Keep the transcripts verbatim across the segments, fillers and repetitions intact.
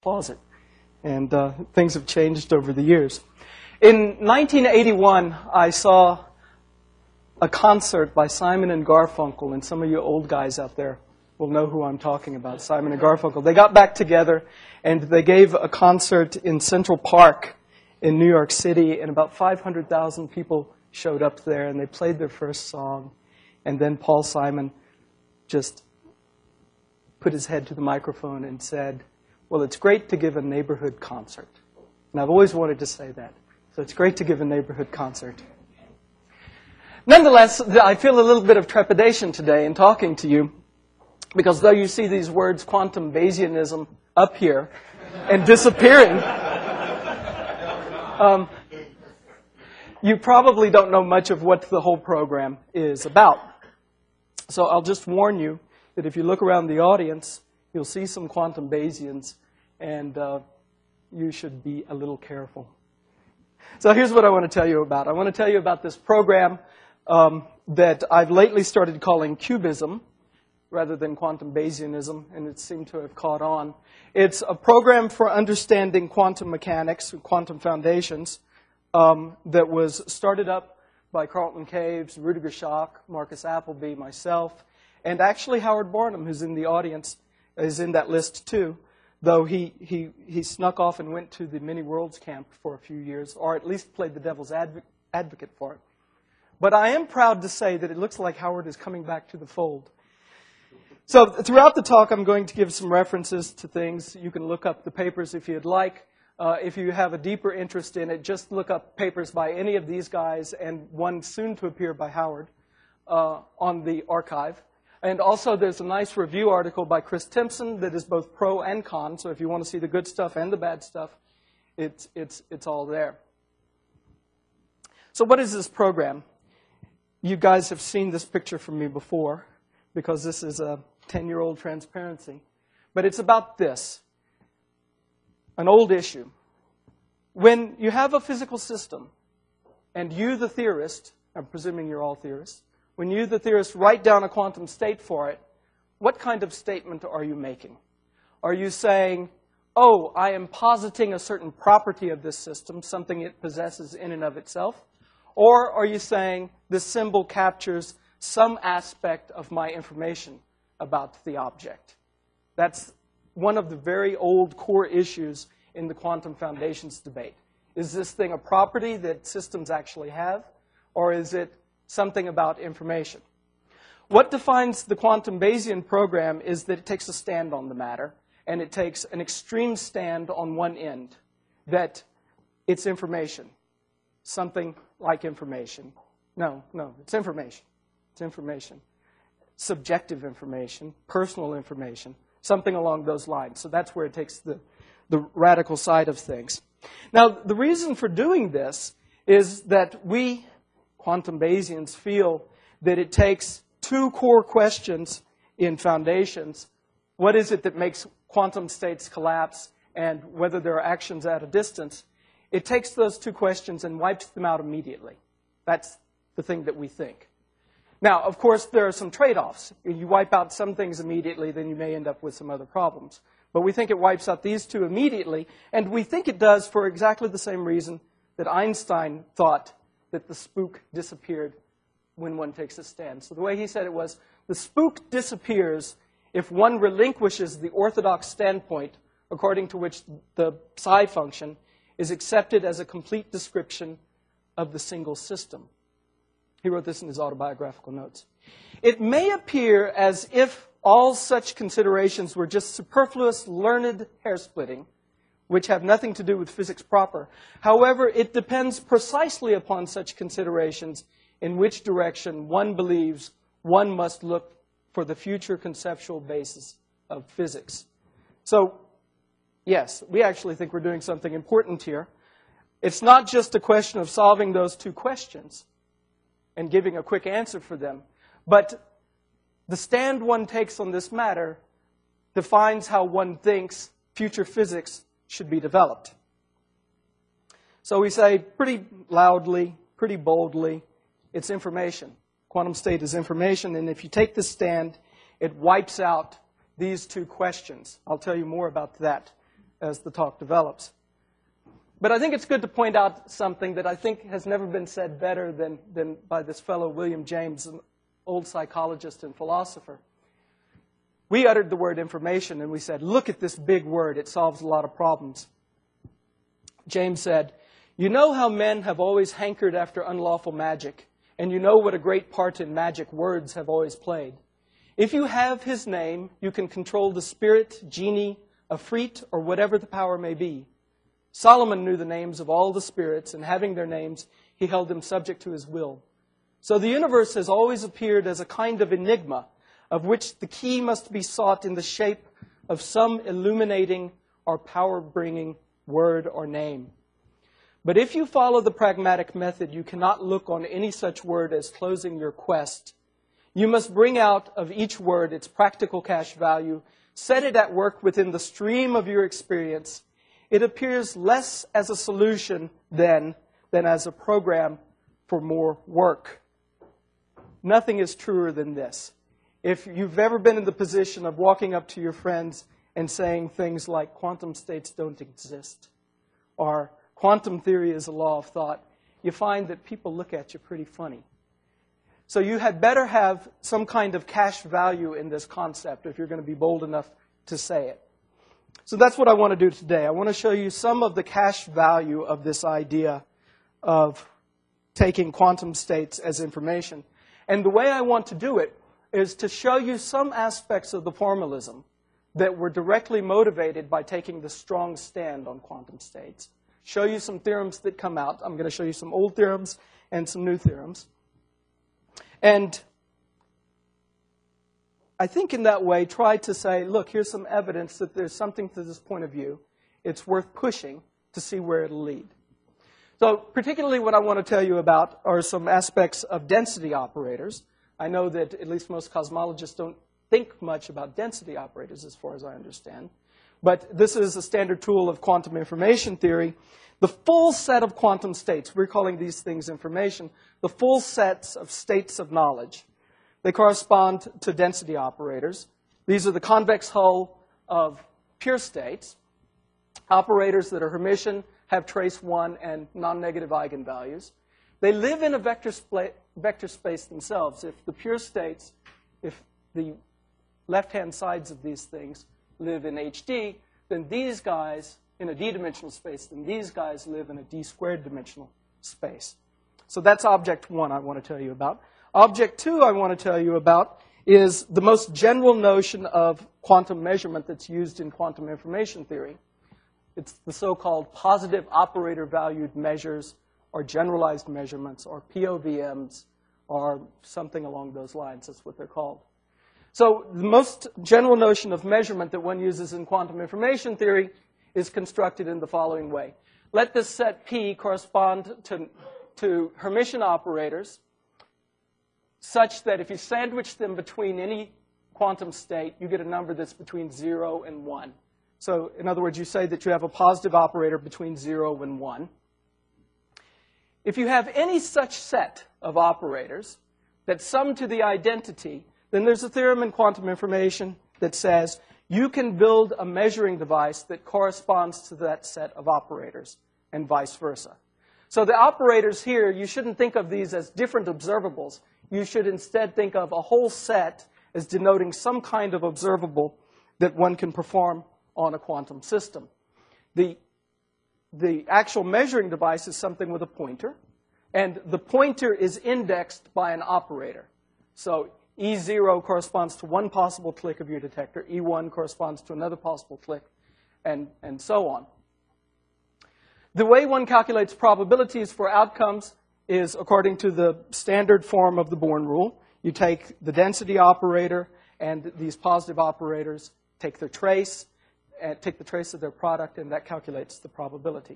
closet. And uh, things have changed over the years. In nineteen eighty-one, I saw a concert by Simon and Garfunkel, and some of you old guys out there will know who I'm talking about, Simon and Garfunkel. They got back together, and they gave a concert in Central Park in New York City, and about five hundred thousand people showed up there, and they played their first song. And then Paul Simon just put his head to the microphone and said, well, it's great to give a neighborhood concert. And I've always wanted to say that. So it's great to give a neighborhood concert. Nonetheless, I feel a little bit of trepidation today in talking to you, because though you see these words, quantum Bayesianism, up here and disappearing, um, you probably don't know much of what the whole program is about. So I'll just warn you that if you look around the audience, you'll see some quantum Bayesians, and uh, you should be a little careful. So here's what I want to tell you about. I want to tell you about this program um, that I've lately started calling Cubism, rather than quantum Bayesianism, and it seemed to have caught on. It's a program for understanding quantum mechanics, quantum foundations, um, that was started up by Carlton Caves, Rudiger Schock, Marcus Appleby, myself, and actually Howard Barnum, who's in the audience, is in that list too, though he, he, he snuck off and went to the Many Worlds camp for a few years, or at least played the devil's adv advocate for it. But I am proud to say that it looks like Howard is coming back to the fold. So throughout the talk, I'm going to give some references to things. You can look up the papers if you'd like. Uh, if you have a deeper interest in it, just look up papers by any of these guys, and one soon to appear by Howard uh, on the archive. And also, there's a nice review article by Chris Timpson that is both pro and con. So if you want to see the good stuff and the bad stuff, it's, it's, it's all there. So what is this program? You guys have seen this picture from me before, because this is a ten-year-old transparency. But it's about this, an old issue. When you have a physical system, and you, the theorist, I'm presuming you're all theorists, when you, the theorist, write down a quantum state for it, what kind of statement are you making? Are you saying, oh, I am positing a certain property of this system, something it possesses in and of itself? Or are you saying this symbol captures some aspect of my information about the object? That's one of the very old core issues in the quantum foundations debate. Is this thing a property that systems actually have, or is it something about information? What defines the quantum Bayesian program is that it takes a stand on the matter, and it takes an extreme stand on one end, that it's information, something like information. No, no, it's information. It's information. Subjective information, personal information, something along those lines. So that's where it takes the, the radical side of things. Now, the reason for doing this is that we, quantum Bayesians, feel that it takes two core questions in foundations. What is it that makes quantum states collapse, and whether there are actions at a distance? It takes those two questions and wipes them out immediately. That's the thing that we think. Now, of course, there are some trade-offs. You wipe out some things immediately, then you may end up with some other problems. But we think it wipes out these two immediately, and we think it does for exactly the same reason that Einstein thought that the spook disappeared when one takes a stand. So the way he said it was, the spook disappears if one relinquishes the orthodox standpoint according to which the psi function is accepted as a complete description of the single system. He wrote this in his autobiographical notes. It may appear as if all such considerations were just superfluous, learned hair-splitting, which have nothing to do with physics proper. However, it depends precisely upon such considerations in which direction one believes one must look for the future conceptual basis of physics. So, yes, we actually think we're doing something important here. It's not just a question of solving those two questions and giving a quick answer for them, but the stand one takes on this matter defines how one thinks future physics should be developed. So we say pretty loudly, pretty boldly, it's information. Quantum state is information, and if you take this stand, it wipes out these two questions. I'll tell you more about that as the talk develops. But I think it's good to point out something that I think has never been said better than, than by this fellow William James, an old psychologist and philosopher. We uttered the word information, and we said, look at this big word. It solves a lot of problems. James said, you know how men have always hankered after unlawful magic, and you know what a great part in magic words have always played. If you have his name, you can control the spirit, genie, Afrit, or whatever the power may be. Solomon knew the names of all the spirits, and having their names, he held them subject to his will. So the universe has always appeared as a kind of enigma, of which the key must be sought in the shape of some illuminating or power-bringing word or name. But if you follow the pragmatic method, you cannot look on any such word as closing your quest. You must bring out of each word its practical cash value, set it at work within the stream of your experience. It appears less as a solution then than as a program for more work. Nothing is truer than this. If you've ever been in the position of walking up to your friends and saying things like quantum states don't exist, or quantum theory is a law of thought, you find that people look at you pretty funny. So you had better have some kind of cash value in this concept if you're going to be bold enough to say it. So that's what I want to do today. I want to show you some of the cash value of this idea of taking quantum states as information. And the way I want to do it is to show you some aspects of the formalism that were directly motivated by taking the strong stand on quantum states. Show you some theorems that come out. I'm going to show you some old theorems and some new theorems. And I think in that way, try to say, look, here's some evidence that there's something to this point of view. It's worth pushing to see where it'll lead. So particularly what I want to tell you about are some aspects of density operators. I know that at least most cosmologists don't think much about density operators as far as I understand. But this is a standard tool of quantum information theory. The full set of quantum states, we're calling these things information, the full sets of states of knowledge. They correspond to density operators. These are the convex hull of pure states. Operators that are Hermitian, have trace one, and non-negative eigenvalues. They live in a vector, vector space themselves. If the pure states, if the left-hand sides of these things live in H D, then these guys in a d-dimensional space, then these guys live in a d-squared dimensional space. So that's object one I want to tell you about. Object two I want to tell you about is the most general notion of quantum measurement that's used in quantum information theory. It's the so-called positive operator-valued measures, or generalized measurements, or P O V Ms, or something along those lines. That's what they're called. So the most general notion of measurement that one uses in quantum information theory is constructed in the following way. Let this set P correspond to, to Hermitian operators such that if you sandwich them between any quantum state, you get a number that's between zero and one. So in other words, you say that you have a positive operator between zero and one. If you have any such set of operators that sum to the identity, then there's a theorem in quantum information that says you can build a measuring device that corresponds to that set of operators, and vice versa. So the operators here, you shouldn't think of these as different observables. You should instead think of a whole set as denoting some kind of observable that one can perform on a quantum system. The, the actual measuring device is something with a pointer, and the pointer is indexed by an operator. So E zero corresponds to one possible click of your detector, E one corresponds to another possible click, and, and so on. The way one calculates probabilities for outcomes is according to the standard form of the Born rule. You take the density operator and these positive operators, take their trace, and take the trace of their product, and that calculates the probability.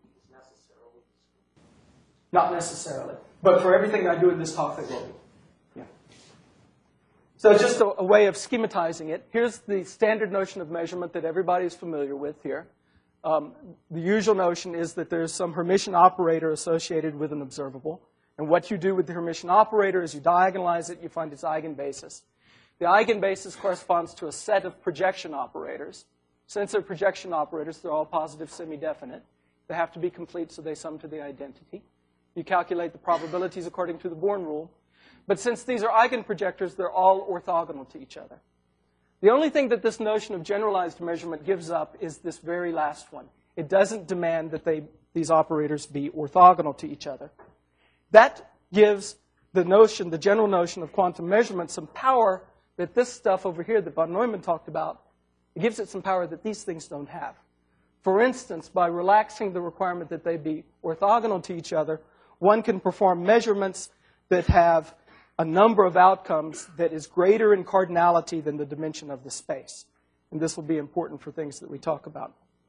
Not necessarily. But for everything I do in this talk, they will be. Yeah. So just a, a way of schematizing it. Here's the standard notion of measurement that everybody is familiar with here. Um, the usual notion is that there's some Hermitian operator associated with an observable. And what you do with the Hermitian operator is you diagonalize it, you find its eigenbasis. The eigenbasis corresponds to a set of projection operators. Since they're projection operators, they're all positive semi-definite. They have to be complete, so they sum to the identity. You calculate the probabilities according to the Born rule. But since these are eigenprojectors, they're all orthogonal to each other. The only thing that this notion of generalized measurement gives up is this very last one. It doesn't demand that they, these operators be orthogonal to each other. That gives the notion, the general notion of quantum measurement, some power that this stuff over here that von Neumann talked about, it gives it some power that these things don't have. For instance, by relaxing the requirement that they be orthogonal to each other, one can perform measurements that have a number of outcomes that is greater in cardinality than the dimension of the space. And this will be important for things that we talk about.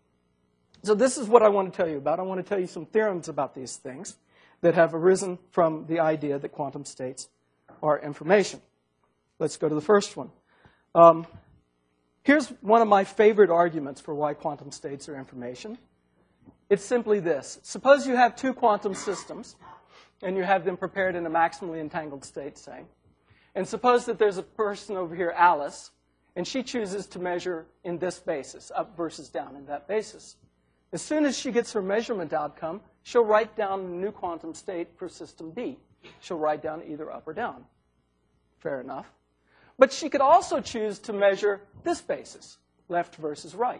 So this is what I want to tell you about. I want to tell you some theorems about these things that have arisen from the idea that quantum states are information. Let's go to the first one. Um, here's one of my favorite arguments for why quantum states are information. It's simply this. Suppose you have two quantum systems, and you have them prepared in a maximally entangled state, say. And suppose that there's a person over here, Alice, and she chooses to measure in this basis, up versus down in that basis. As soon as she gets her measurement outcome, she'll write down a new quantum state for system B. She'll write down either up or down. Fair enough. But she could also choose to measure this basis, left versus right.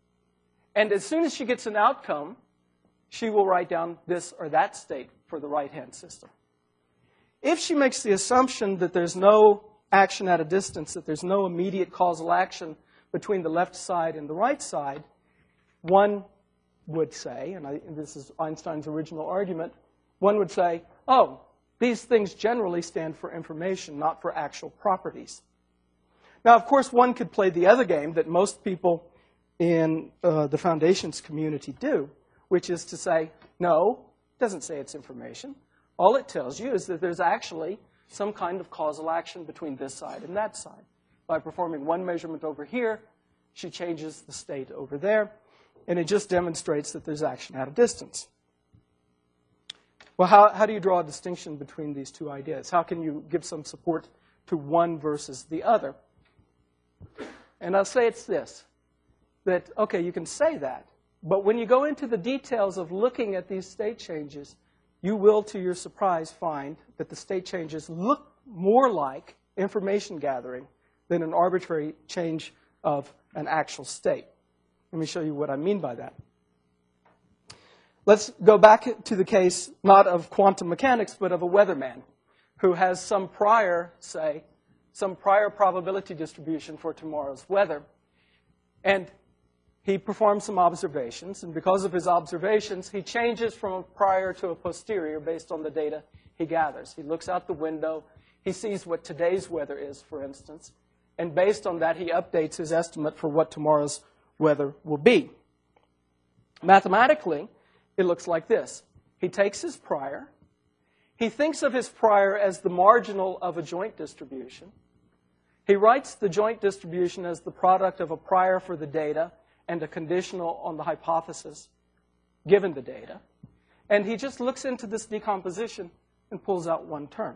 And as soon as she gets an outcome, she will write down this or that state for the right-hand system. If she makes the assumption that there's no action at a distance, that there's no immediate causal action between the left side and the right side, one would say, and, I, and this is Einstein's original argument, one would say, oh, these things generally stand for information, not for actual properties. Now, of course, one could play the other game that most people in uh, the foundations community do, which is to say, no, it doesn't say it's information. All it tells you is that there's actually some kind of causal action between this side and that side. By performing one measurement over here, she changes the state over there, and it just demonstrates that there's action at a distance. Well, how, how do you draw a distinction between these two ideas? How can you give some support to one versus the other? And I'll say it's this, that, okay, you can say that, but when you go into the details of looking at these state changes, you will, to your surprise, find that the state changes look more like information gathering than an arbitrary change of an actual state. Let me show you what I mean by that. Let's go back to the case, not of quantum mechanics, but of a weatherman who has some prior, say, some prior probability distribution for tomorrow's weather. And he performs some observations, and because of his observations, he changes from a prior to a posterior based on the data he gathers. He looks out the window, he sees what today's weather is, for instance, and based on that, he updates his estimate for what tomorrow's weather will be. Mathematically, it looks like this. He takes his prior, he thinks of his prior as the marginal of a joint distribution. He writes the joint distribution as the product of a prior for the data and a conditional on the hypothesis given the data. And he just looks into this decomposition and pulls out one term.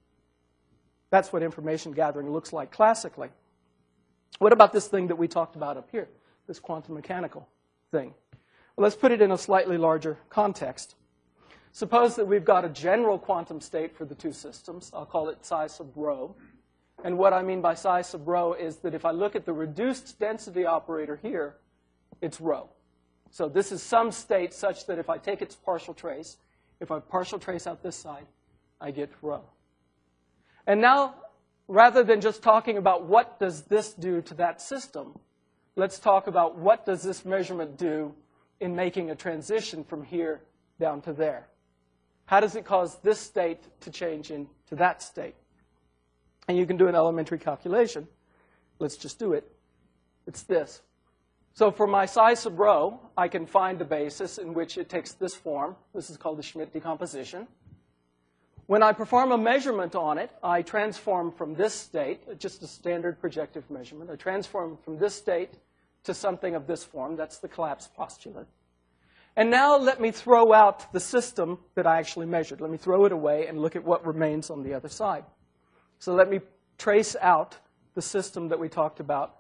That's what information gathering looks like classically. What about this thing that we talked about up here, this quantum mechanical thing? Well, let's put it in a slightly larger context. Suppose that we've got a general quantum state for the two systems. I'll call it psi sub rho. And what I mean by psi sub rho is that if I look at the reduced density operator here, it's rho. So this is some state such that if I take its partial trace, if I partial trace out this side, I get rho. And now, rather than just talking about what does this do to that system, let's talk about what does this measurement do in making a transition from here down to there. How does it cause this state to change into that state? And you can do an elementary calculation. Let's just do it. It's this. So for my psi sub rho, I can find a basis in which it takes this form. This is called the Schmidt decomposition. When I perform a measurement on it, I transform from this state, just a standard projective measurement, I transform from this state to something of this form. That's the collapse postulate. And now let me throw out the system that I actually measured. Let me throw it away and look at what remains on the other side. So let me trace out the system that we talked about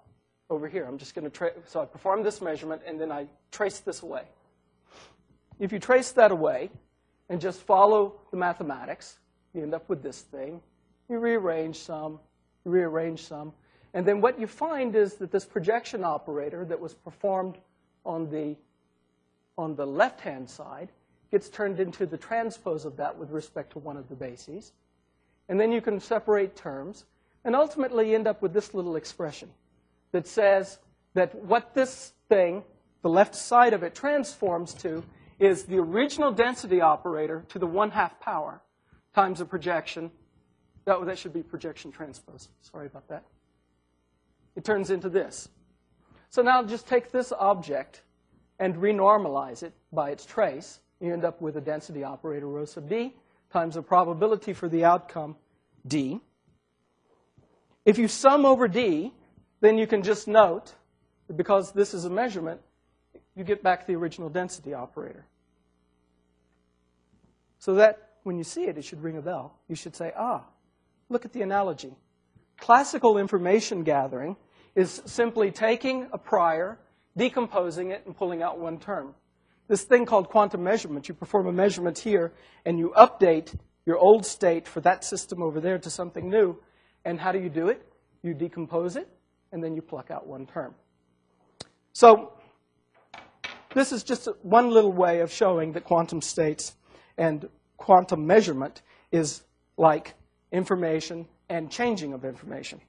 over here. I'm just going to tra so I perform this measurement, and then I trace this away. If you trace that away and just follow the mathematics, you end up with this thing. You rearrange some, you rearrange some, and then what you find is that this projection operator that was performed on the, on the left-hand side gets turned into the transpose of that with respect to one of the bases. And then you can separate terms, and ultimately end up with this little expression that says that what this thing, the left side of it, transforms to is the original density operator to the one-half power times a projection. That, that should be projection transpose. Sorry about that. It turns into this. So now just take this object and renormalize it by its trace. You end up with a density operator, rho sub d, times a probability for the outcome, d. If you sum over d, then you can just note that because this is a measurement, you get back the original density operator. So that when you see it, it should ring a bell. You should say, ah, look at the analogy. Classical information gathering is simply taking a prior, decomposing it, and pulling out one term. This thing called quantum measurement, you perform a measurement here, and you update your old state for that system over there to something new. And how do you do it? You decompose it, and then you pluck out one term. So this is just one little way of showing that quantum states and quantum measurement is like information and changing of information.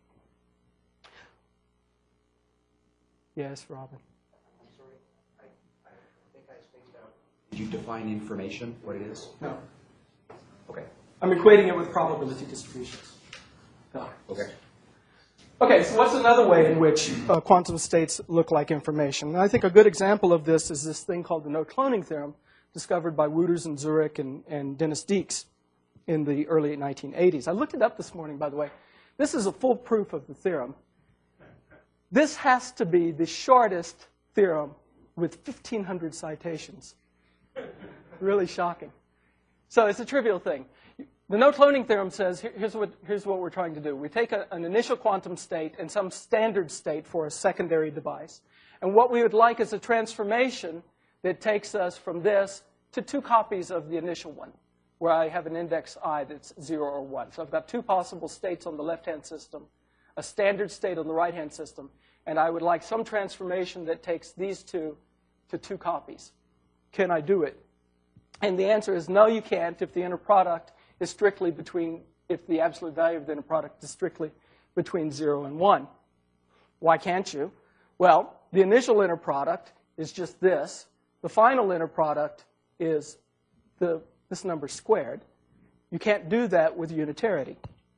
Yes, Robin. I'm sorry. I, I think I spaced out. Did you define information, what it is? No. Okay. I'm equating it with probability distributions. No. Okay. Okay, so what's another way in which uh, quantum states look like information? And I think a good example of this is this thing called the no-cloning theorem, discovered by Wouters and Zurich and, and Dennis Deeks in the early nineteen eighties. I looked it up this morning, by the way. This is a full proof of the theorem. This has to be the shortest theorem with fifteen hundred citations. Really shocking. So it's a trivial thing. The no-cloning theorem says, here's what, here's what we're trying to do. We take a, an initial quantum state and some standard state for a secondary device. And what we would like is a transformation that takes us from this to two copies of the initial one, where I have an index I that's zero or one. So I've got two possible states on the left-hand system, a standard state on the right-hand system, and I would like some transformation that takes these two to two copies. Can I do it? And the answer is no, you can't if the inner product is strictly between, if the absolute value of the inner product is strictly between zero and one. Why can't you? Well, the initial inner product is just this. The final inner product is the, this number squared. You can't do that with unitarity.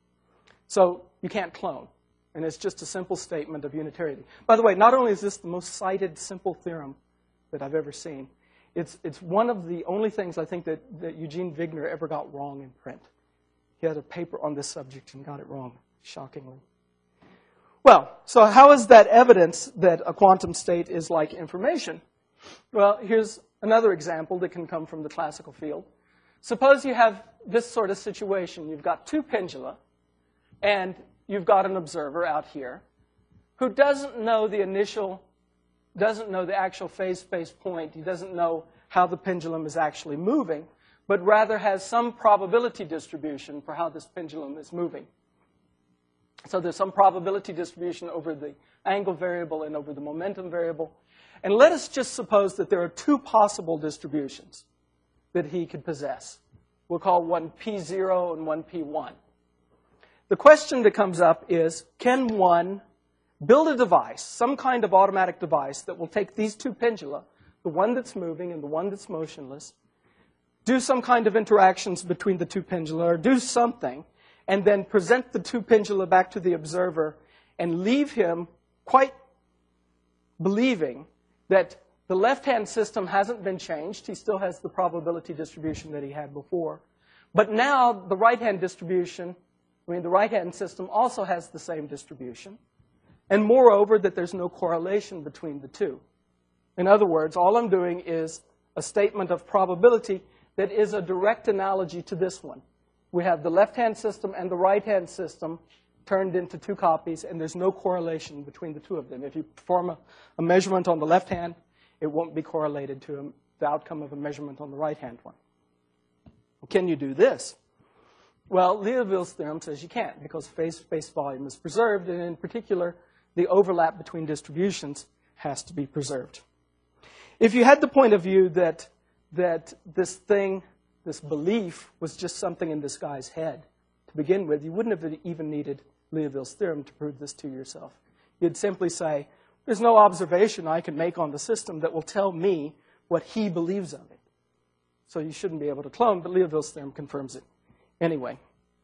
So you can't clone. And it's just a simple statement of unitarity. By the way, not only is this the most cited simple theorem that I've ever seen, It's, it's one of the only things I think that, that Eugene Wigner ever got wrong in print. He had a paper on this subject and got it wrong, shockingly. Well, so how is that evidence that a quantum state is like information? Well, here's another example that can come from the classical field. Suppose you have this sort of situation. You've got two pendula, and you've got an observer out here who doesn't know the initial doesn't know the actual phase space point. He doesn't know how the pendulum is actually moving, but rather has some probability distribution for how this pendulum is moving. So there's some probability distribution over the angle variable and over the momentum variable. And let us just suppose that there are two possible distributions that he could possess. We'll call one P zero and one P one. The question that comes up is, can one build a device, some kind of automatic device that will take these two pendula, the one that's moving and the one that's motionless, do some kind of interactions between the two pendula, or do something, and then present the two pendula back to the observer and leave him quite believing that the left-hand system hasn't been changed. He still has the probability distribution that he had before. But now the right-hand distribution, I mean the right-hand system also has the same distribution. And moreover, that there's no correlation between the two. In other words, all I'm doing is a statement of probability that is a direct analogy to this one. We have the left-hand system and the right-hand system turned into two copies, and there's no correlation between the two of them. If you perform a, a measurement on the left hand, it won't be correlated to a, the outcome of a measurement on the right-hand one. Can you do this? Well, Liouville's theorem says you can't, because phase space volume is preserved, and in particular, the overlap between distributions has to be preserved. If you had the point of view that, that this thing, this belief, was just something in this guy's head to begin with, you wouldn't have even needed Liouville's theorem to prove this to yourself. You'd simply say, there's no observation I can make on the system that will tell me what he believes of it. So you shouldn't be able to clone, but Liouville's theorem confirms it anyway.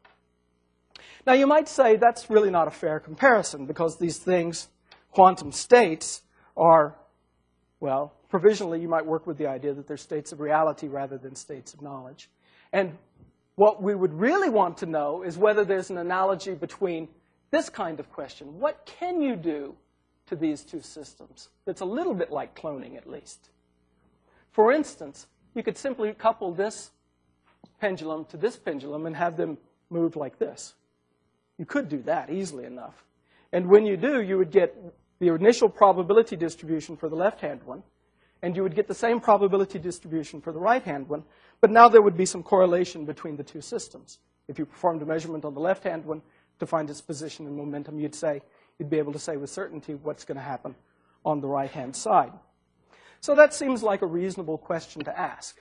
Now, you might say that's really not a fair comparison, because these things, quantum states, are, well, provisionally you might work with the idea that they're states of reality rather than states of knowledge. And what we would really want to know is whether there's an analogy between this kind of question. What can you do to these two systems that's a little bit like cloning, at least? For instance, you could simply couple this pendulum to this pendulum and have them move like this. You could do that easily enough. And when you do, you would get the initial probability distribution for the left-hand one, and you would get the same probability distribution for the right-hand one, but now there would be some correlation between the two systems. If you performed a measurement on the left-hand one to find its position and momentum, you'd say, you'd be able to say with certainty what's going to happen on the right-hand side. So that seems like a reasonable question to ask.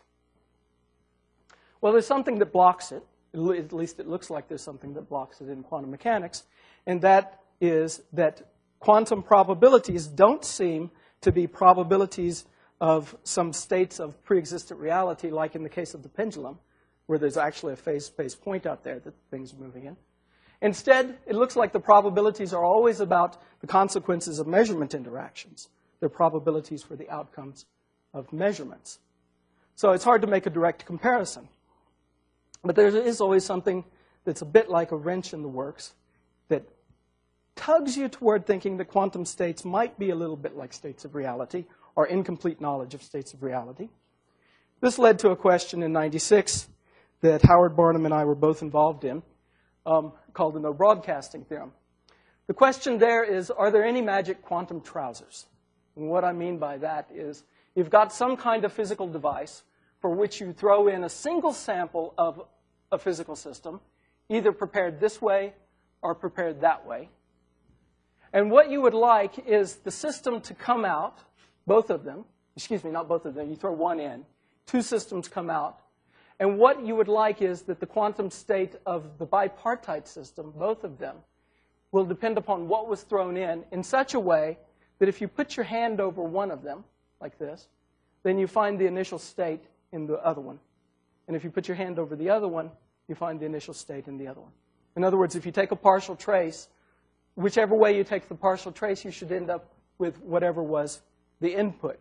Well, there's something that blocks it. At least it looks like there's something that blocks it in quantum mechanics, and that is that quantum probabilities don't seem to be probabilities of some states of pre-existent reality, like in the case of the pendulum, where there's actually a phase space point out there that things are moving in. Instead, it looks like the probabilities are always about the consequences of measurement interactions. They're probabilities for the outcomes of measurements. So it's hard to make a direct comparison. But there is always something that's a bit like a wrench in the works that tugs you toward thinking that quantum states might be a little bit like states of reality, or incomplete knowledge of states of reality. This led to a question in ninety-six that Howard Barnum and I were both involved in, um, called the no broadcasting theorem. The question there is, are there any magic quantum trousers? And what I mean by that is, you've got some kind of physical device for which you throw in a single sample of a physical system, either prepared this way or prepared that way. And what you would like is the system to come out, both of them, excuse me, not both of them, you throw one in, two systems come out. And what you would like is that the quantum state of the bipartite system, both of them, will depend upon what was thrown in in such a way that if you put your hand over one of them, like this, then you find the initial state in the other one. And if you put your hand over the other one, you find the initial state in the other one. In other words, if you take a partial trace, whichever way you take the partial trace, you should end up with whatever was the input.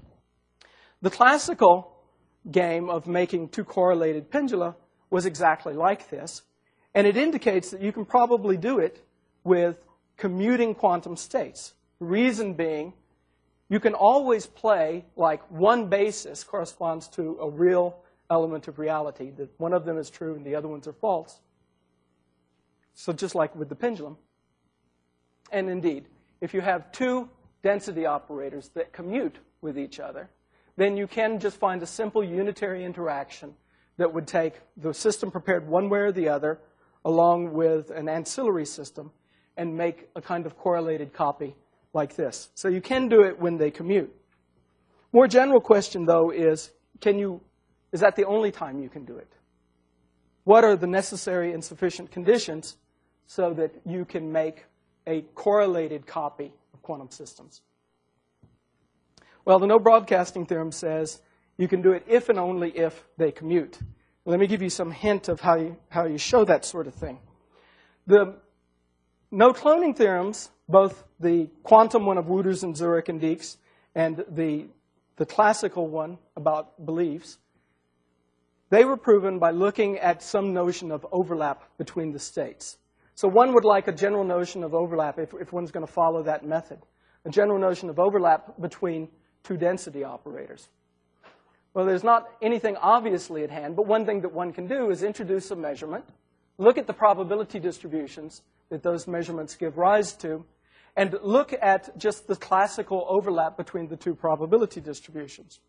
The classical game of making two correlated pendula was exactly like this, and it indicates that you can probably do it with commuting quantum states. The reason being, you can always play like one basis corresponds to a real element of reality, that one of them is true and the other ones are false. So just like with the pendulum. And indeed, if you have two density operators that commute with each other, then you can just find a simple unitary interaction that would take the system prepared one way or the other along with an ancillary system and make a kind of correlated copy like this. So you can do it when they commute. More general question, though, is, can you, is that the only time you can do it? What are the necessary and sufficient conditions so that you can make a correlated copy of quantum systems? Well, the no broadcasting theorem says you can do it if and only if they commute. Let me give you some hint of how you, how you show that sort of thing. The no cloning theorems, both the quantum one of Wouters and Zurich and Dijks, and the, the classical one about beliefs, they were proven by looking at some notion of overlap between the states. So one would like a general notion of overlap, if, if one's going to follow that method, a general notion of overlap between two density operators. Well, there's not anything obviously at hand, but one thing that one can do is introduce a measurement, look at the probability distributions that those measurements give rise to, and look at just the classical overlap between the two probability distributions.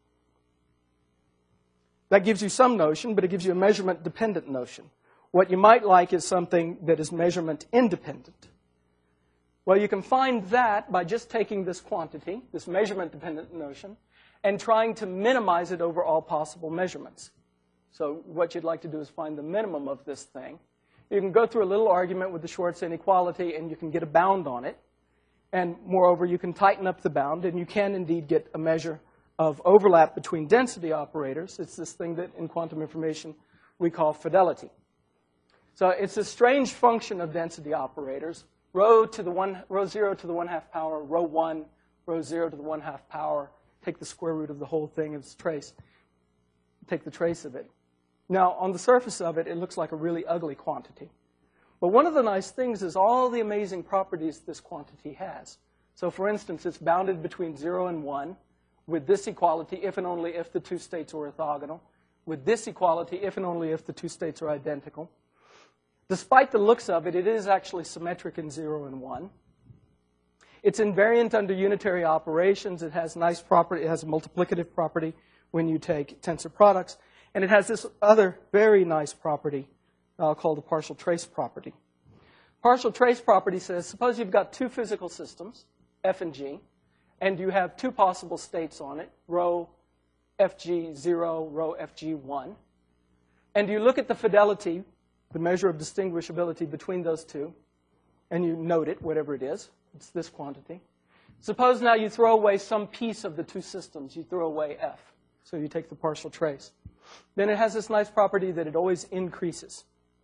That gives you some notion, but it gives you a measurement-dependent notion. What you might like is something that is measurement-independent. Well, you can find that by just taking this quantity, this measurement-dependent notion, and trying to minimize it over all possible measurements. So what you'd like to do is find the minimum of this thing. You can go through a little argument with the Schwartz inequality, and you can get a bound on it. And moreover, you can tighten up the bound, and you can indeed get a measure of overlap between density operators. It's this thing that in quantum information we call fidelity. So it's a strange function of density operators. Rho to the one, rho zero to the one half power, rho one, rho zero to the one half power. Take the square root of the whole thing as trace. Take the trace of it. Now, on the surface of it, it looks like a really ugly quantity. But one of the nice things is all the amazing properties this quantity has. So for instance, it's bounded between zero and one with this equality if and only if the two states are orthogonal, with this equality if and only if the two states are identical. Despite the looks of it, it is actually symmetric in zero and one. It's invariant under unitary operations. It has nice property. It has a multiplicative property when you take tensor products. And it has this other very nice property uh, called the partial trace property. Partial trace property says, suppose you've got two physical systems, F and G, and you have two possible states on it, rho F G zero, rho F G one. And you look at the fidelity, the measure of distinguishability between those two, and you note it, whatever it is. It's this quantity. Suppose now you throw away some piece of the two systems. You throw away F. So you take the partial trace. Then it has this nice property that it always increases.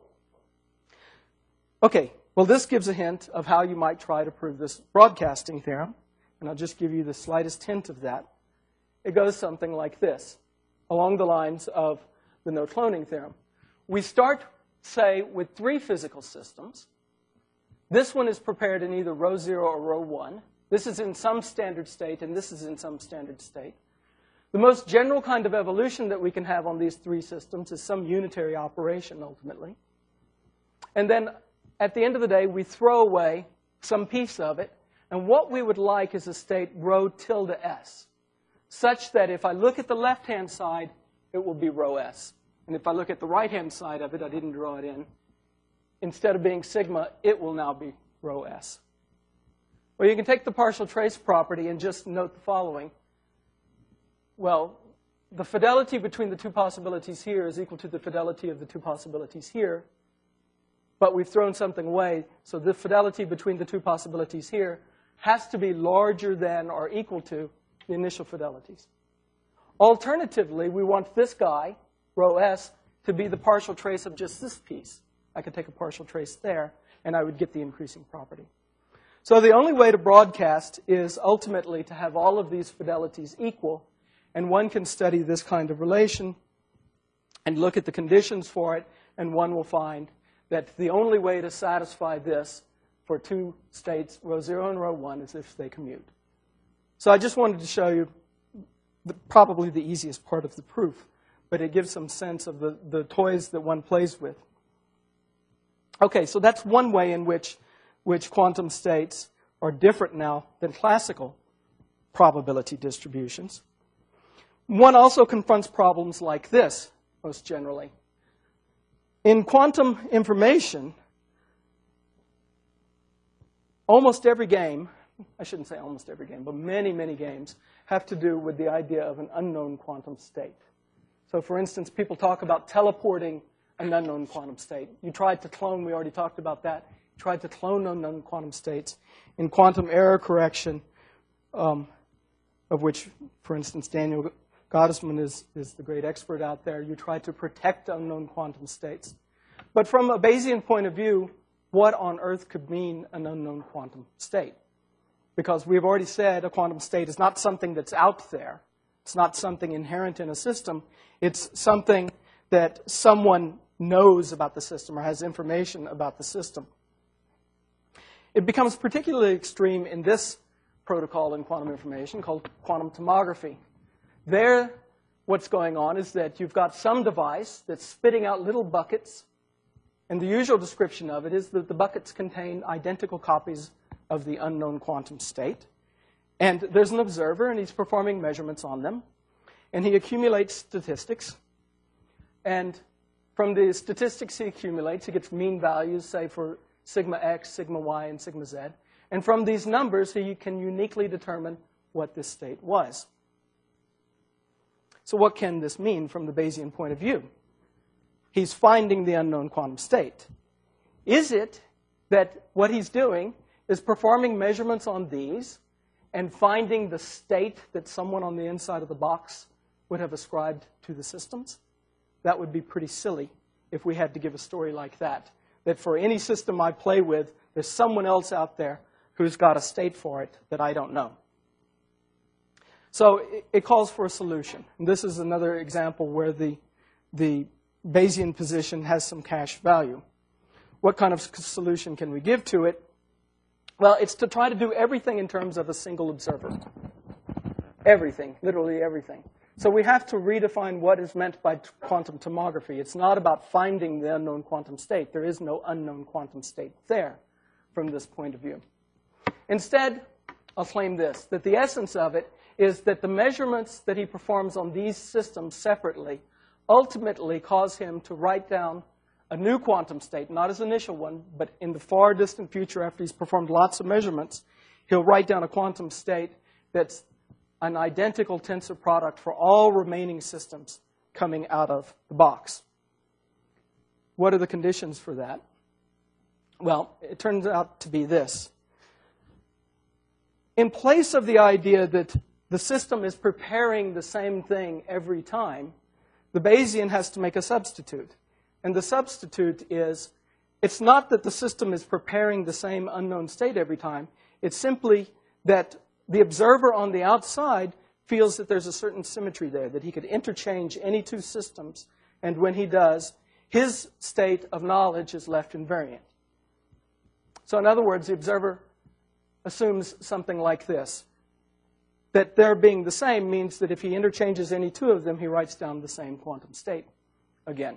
Okay, well, this gives a hint of how you might try to prove this broadcasting theorem. And I'll just give you the slightest hint of that. It goes something like this, along the lines of the no-cloning theorem. We start, say, with three physical systems. This one is prepared in either rho zero or rho one. This is in some standard state, and this is in some standard state. The most general kind of evolution that we can have on these three systems is some unitary operation, ultimately. And then, at the end of the day, we throw away some piece of it. And what we would like is a state rho tilde s, such that if I look at the left-hand side, it will be rho s. And if I look at the right-hand side of it, I didn't draw it in, instead of being sigma, it will now be rho s. Well, you can take the partial trace property and just note the following. Well, the fidelity between the two possibilities here is equal to the fidelity of the two possibilities here. But we've thrown something away, so the fidelity between the two possibilities here has to be larger than or equal to the initial fidelities. Alternatively, we want this guy, rho s, to be the partial trace of just this piece. I could take a partial trace there, and I would get the increasing property. So the only way to broadcast is ultimately to have all of these fidelities equal, and one can study this kind of relation and look at the conditions for it, and one will find that the only way to satisfy this for two states, rho zero and rho one, is if they commute. So I just wanted to show you the, probably the easiest part of the proof, but it gives some sense of the, the toys that one plays with. Okay, so that's one way in which, which quantum states are different now than classical probability distributions. One also confronts problems like this, most generally. In quantum information, almost every game, I shouldn't say almost every game, but many, many games have to do with the idea of an unknown quantum state. So for instance, people talk about teleporting an unknown quantum state. You tried to clone, we already talked about that, you tried to clone unknown quantum states. In quantum error correction, um, of which, for instance, Daniel Gottesman is, is the great expert out there, you try to protect unknown quantum states. But from a Bayesian point of view, what on earth could mean an unknown quantum state? Because we've already said a quantum state is not something that's out there. It's not something inherent in a system. It's something that someone knows about the system or has information about the system. It becomes particularly extreme in this protocol in quantum information called quantum tomography. There, what's going on is that you've got some device that's spitting out little buckets And the usual description of it is that the buckets contain identical copies of the unknown quantum state. And there's an observer, and he's performing measurements on them. And he accumulates statistics. And from the statistics he accumulates, he gets mean values, say, for sigma x, sigma y, and sigma z. And from these numbers, he can uniquely determine what this state was. So what can this mean from the Bayesian point of view? He's finding the unknown quantum state. Is it that what he's doing is performing measurements on these and finding the state that someone on the inside of the box would have ascribed to the systems? That would be pretty silly if we had to give a story like that. That for any system I play with, there's someone else out there who's got a state for it that I don't know. So it, it calls for a solution. And this is another example where the, the Bayesian position has some cache value. What kind of solution can we give to it? Well, it's to try to do everything in terms of a single observer. Everything, literally everything. So we have to redefine what is meant by quantum tomography. It's not about finding the unknown quantum state. There is no unknown quantum state there from this point of view. Instead, I'll claim this, that the essence of it is that the measurements that he performs on these systems separately ultimately cause him to write down a new quantum state, not his initial one, but in the far distant future after he's performed lots of measurements, he'll write down a quantum state that's an identical tensor product for all remaining systems coming out of the box. What are the conditions for that? Well, it turns out to be this. In place of the idea that the system is preparing the same thing every time, the Bayesian has to make a substitute. And the substitute is, it's not that the system is preparing the same unknown state every time. It's simply that the observer on the outside feels that there's a certain symmetry there, that he could interchange any two systems, and when he does, his state of knowledge is left invariant. So in other words, the observer assumes something like this, that their being the same means that if he interchanges any two of them, he writes down the same quantum state again.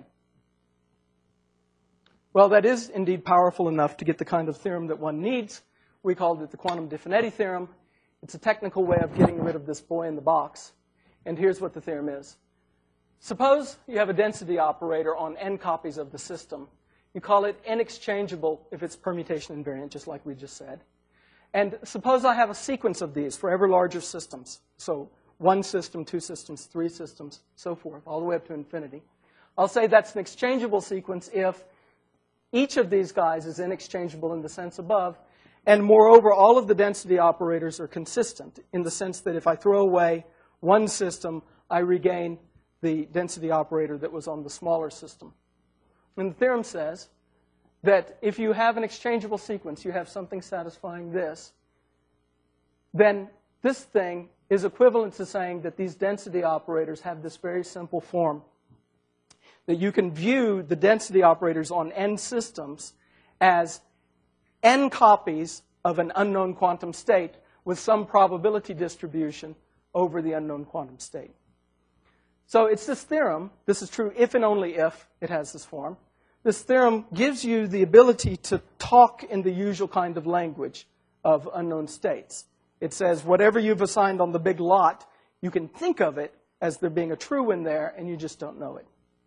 Well, that is indeed powerful enough to get the kind of theorem that one needs. We called it the quantum Di Finetti theorem. It's a technical way of getting rid of this boy in the box. And here's what the theorem is. Suppose you have a density operator on n copies of the system. You call it n-exchangeable if it's permutation invariant, just like we just said. And suppose I have a sequence of these for ever larger systems. So one system, two systems, three systems, so forth, all the way up to infinity. I'll say that's an exchangeable sequence if each of these guys is n-exchangeable in the sense above. And moreover, all of the density operators are consistent in the sense that if I throw away one system, I regain the density operator that was on the smaller system. And the theorem says that if you have an exchangeable sequence, you have something satisfying this, then this thing is equivalent to saying that these density operators have this very simple form, that you can view the density operators on n systems as n copies of an unknown quantum state with some probability distribution over the unknown quantum state. So it's this theorem. This is true if and only if it has this form. This theorem gives you the ability to talk in the usual kind of language of unknown states. It says whatever you've assigned on the big lot, you can think of it as there being a true one there, and you just don't know it.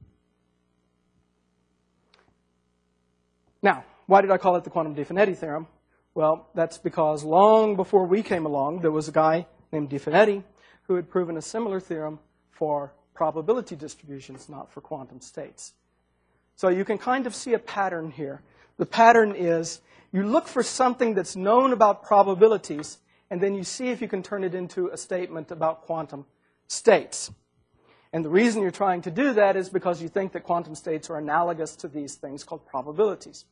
Now, why did I call it the quantum Di Finetti theorem? Well, that's because long before we came along, there was a guy named Di Finetti who had proven a similar theorem for probability distributions, not for quantum states. So you can kind of see a pattern here. The pattern is you look for something that's known about probabilities, and then you see if you can turn it into a statement about quantum states. And the reason you're trying to do that is because you think that quantum states are analogous to these things called probabilities.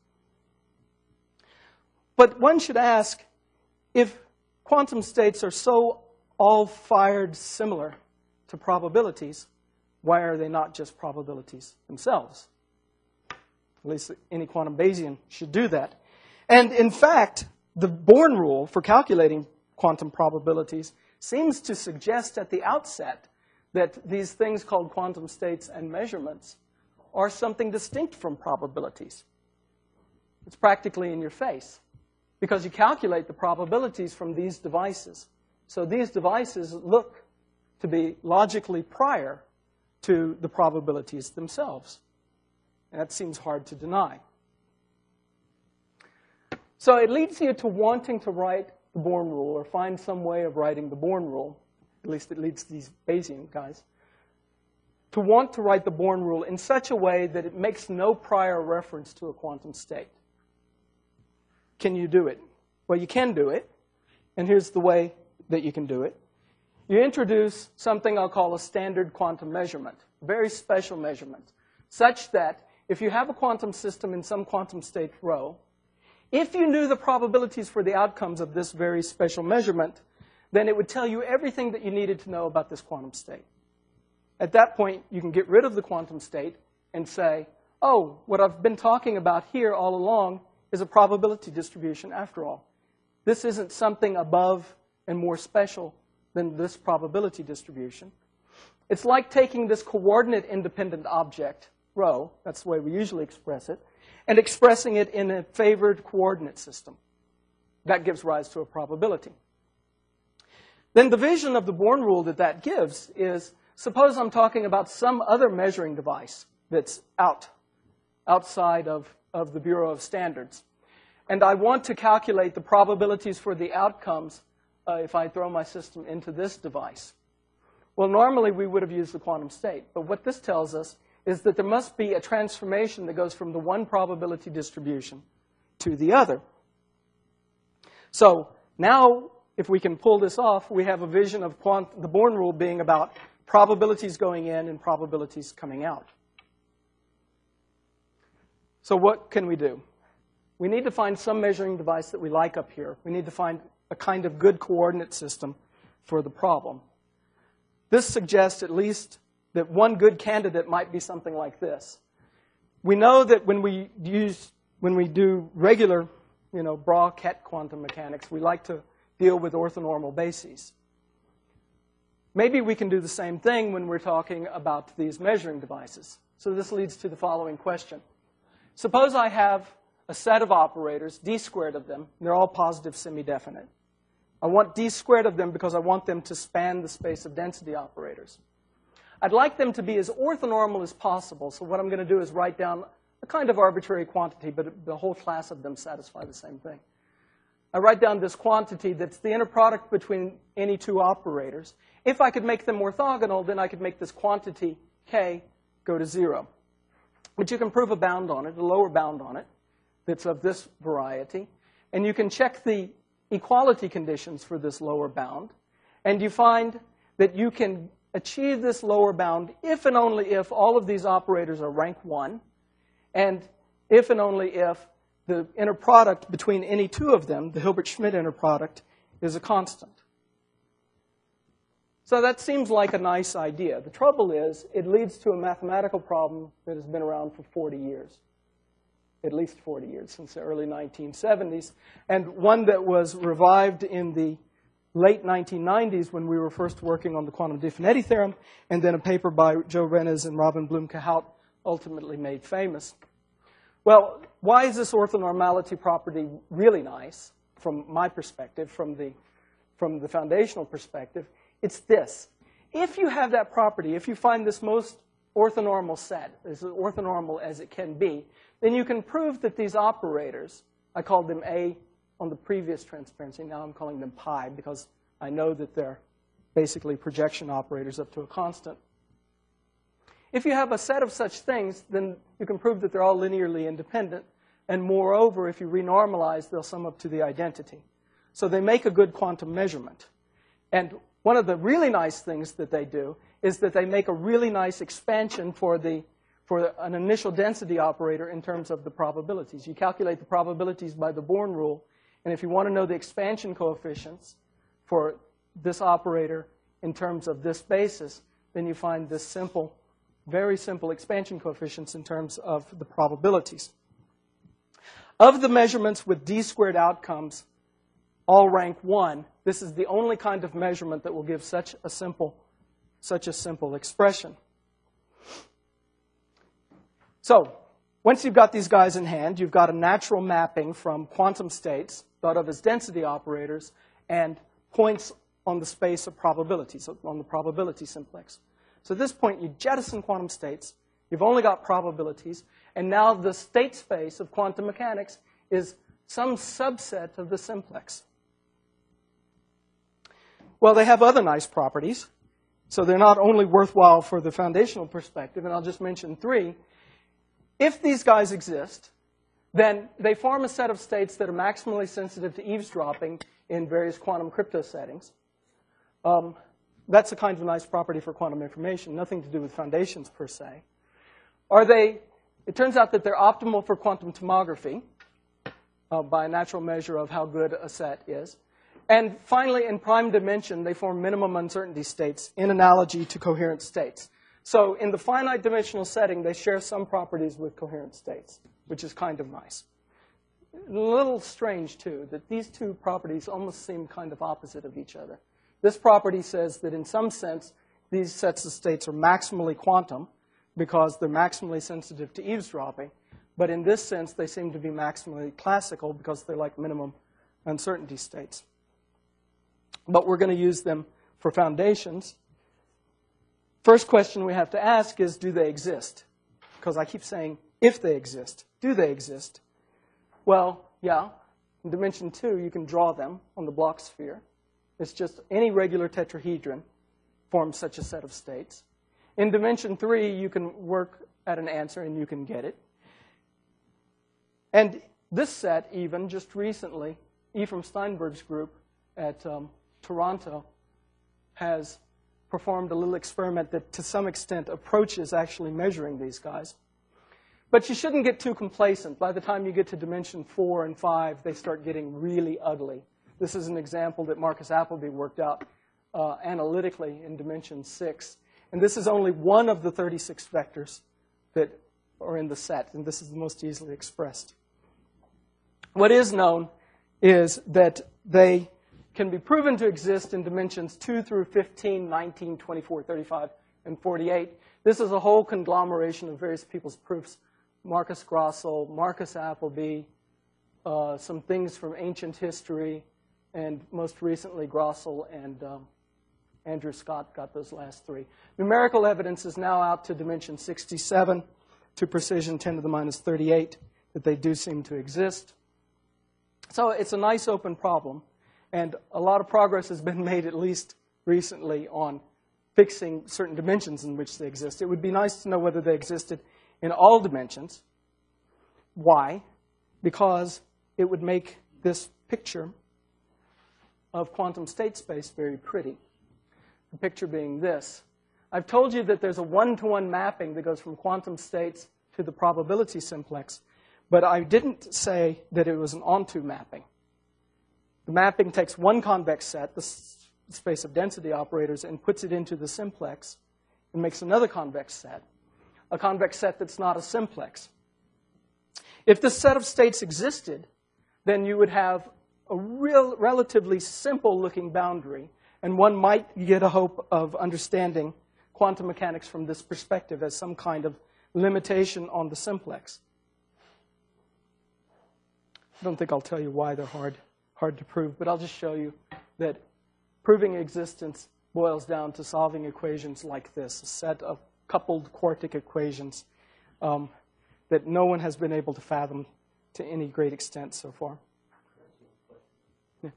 But one should ask, if quantum states are so all-fired similar to probabilities, why are they not just probabilities themselves? At least any quantum Bayesian should do that. And in fact, the Born rule for calculating quantum probabilities seems to suggest at the outset that these things called quantum states and measurements are something distinct from probabilities. It's practically in your face because you calculate the probabilities from these devices. So these devices look to be logically prior to the probabilities themselves. And that seems hard to deny. So it leads you to wanting to write the Born rule or find some way of writing the Born rule. At least it leads these Bayesian guys to want to write the Born rule in such a way that it makes no prior reference to a quantum state. Can you do it? Well, you can do it, and here's the way that you can do it. You introduce something I'll call a standard quantum measurement, a very special measurement, such that if you have a quantum system in some quantum state rho, if you knew the probabilities for the outcomes of this very special measurement, then it would tell you everything that you needed to know about this quantum state. At that point, you can get rid of the quantum state and say, oh, what I've been talking about here all along is a probability distribution after all. This isn't something above and more special than this probability distribution. It's like taking this coordinate-independent object, rho, that's the way we usually express it, and expressing it in a favored coordinate system. That gives rise to a probability. Then the vision of the Born rule that that gives is, suppose I'm talking about some other measuring device that's out, outside of, of the Bureau of Standards. And I want to calculate the probabilities for the outcomes uh, if I throw my system into this device. Well, normally we would have used the quantum state. But what this tells us is that there must be a transformation that goes from the one probability distribution to the other. So now, if we can pull this off, we have a vision of quant the Born rule being about probabilities going in and probabilities coming out. So what can we do? We need to find some measuring device that we like up here. We need to find a kind of good coordinate system for the problem. This suggests at least that one good candidate might be something like this. We know that when we use, when we do regular, you know, Bra-Ket quantum mechanics, we like to deal with orthonormal bases. Maybe we can do the same thing when we're talking about these measuring devices. So this leads to the following question. Suppose I have a set of operators, d squared of them, and they're all positive semi-definite. I want d squared of them because I want them to span the space of density operators. I'd like them to be as orthonormal as possible, so what I'm going to do is write down a kind of arbitrary quantity, but the whole class of them satisfy the same thing. I write down this quantity that's the inner product between any two operators. If I could make them orthogonal, then I could make this quantity, k, go to zero. But you can prove a bound on it, a lower bound on it, that's of this variety. And you can check the equality conditions for this lower bound. And you find that you can achieve this lower bound if and only if all of these operators are rank one, and if and only if the inner product between any two of them, the Hilbert-Schmidt inner product, is a constant. So that seems like a nice idea. The trouble is, it leads to a mathematical problem that has been around for forty years. At least forty years, since the early nineteen seventies, and one that was revived in the late nineteen nineties when we were first working on the quantum Diffie-Hellman theorem, and then a paper by Joe Rennes and Robin Blum-Cahout ultimately made famous. Well, why is this orthonormality property really nice from my perspective, from the, from the foundational perspective? It's this. If you have that property, if you find this most orthonormal set, as orthonormal as it can be, then you can prove that these operators, I called them A on the previous transparency, now I'm calling them pi because I know that they're basically projection operators up to a constant. If you have a set of such things, then you can prove that they're all linearly independent, and moreover, if you renormalize, they'll sum up to the identity. So they make a good quantum measurement. And one of the really nice things that they do is that they make a really nice expansion for the for an initial density operator in terms of the probabilities. You calculate the probabilities by the Born rule, and if you want to know the expansion coefficients for this operator in terms of this basis, then you find this simple, very simple expansion coefficients in terms of the probabilities. Of the measurements with d squared outcomes, all rank one, this is the only kind of measurement that will give such a simple, such a simple expression. So, Once you've got these guys in hand, you've got a natural mapping from quantum states, thought of as density operators, and points on the space of probability, so on the probability simplex. So at this point, you jettison quantum states. You've only got probabilities. And now the state space of quantum mechanics is some subset of the simplex. Well, they have other nice properties. So they're not only worthwhile for the foundational perspective, and I'll just mention three. If these guys exist, then they form a set of states that are maximally sensitive to eavesdropping in various quantum crypto settings. Um, that's a kind of nice property for quantum information, nothing to do with foundations per se. Are they, it turns out that they're optimal for quantum tomography uh, by a natural measure of how good a set is. And finally, in prime dimension, they form minimum uncertainty states in analogy to coherent states. So in the finite dimensional setting, they share some properties with coherent states, which is kind of nice. A little strange, too, that these two properties almost seem kind of opposite of each other. This property says that in some sense, these sets of states are maximally quantum because they're maximally sensitive to eavesdropping. But in this sense, they seem to be maximally classical because they're like minimum uncertainty states. But we're going to use them for foundations. First question we have to ask is, do they exist? Because I keep saying, if they exist. Do they exist? Well, yeah. In dimension two, you can draw them on the block sphere. It's just any regular tetrahedron forms such a set of states. In dimension three, you can work at an answer and you can get it. And this set, even, just recently, Ephraim Steinberg's group at um, Toronto has performed a little experiment that to some extent approaches actually measuring these guys. But you shouldn't get too complacent. By the time you get to dimension four and five, they start getting really ugly. This is an example that Marcus Appleby worked out uh, analytically in dimension six. And this is only one of the thirty-six vectors that are in the set, and this is the most easily expressed. What is known is that they can be proven to exist in dimensions two through fifteen, nineteen, twenty-four, thirty-five, and forty-eight. This is a whole conglomeration of various people's proofs. Marcus Grossel, Marcus Appleby, uh, some things from ancient history, and most recently Grossel and um, Andrew Scott got those last three. Numerical evidence is now out to dimension sixty-seven, to precision ten to the minus thirty-eight, that they do seem to exist. So it's a nice open problem. And a lot of progress has been made, at least recently, on fixing certain dimensions in which they exist. It would be nice to know whether they existed in all dimensions. Why? Because it would make this picture of quantum state space very pretty. The picture being this. I've told you that there's a one-to-one mapping that goes from quantum states to the probability simplex, but I didn't say that it was an onto mapping. The mapping takes one convex set, the space of density operators, and puts it into the simplex and makes another convex set, a convex set that's not a simplex. If this set of states existed, then you would have a real, relatively simple-looking boundary, and one might get a hope of understanding quantum mechanics from this perspective as some kind of limitation on the simplex. I don't think I'll tell you why they're hard. hard to prove, but I'll just show you that proving existence boils down to solving equations like this, a set of coupled quartic equations um, that no one has been able to fathom to any great extent so far. Yeah.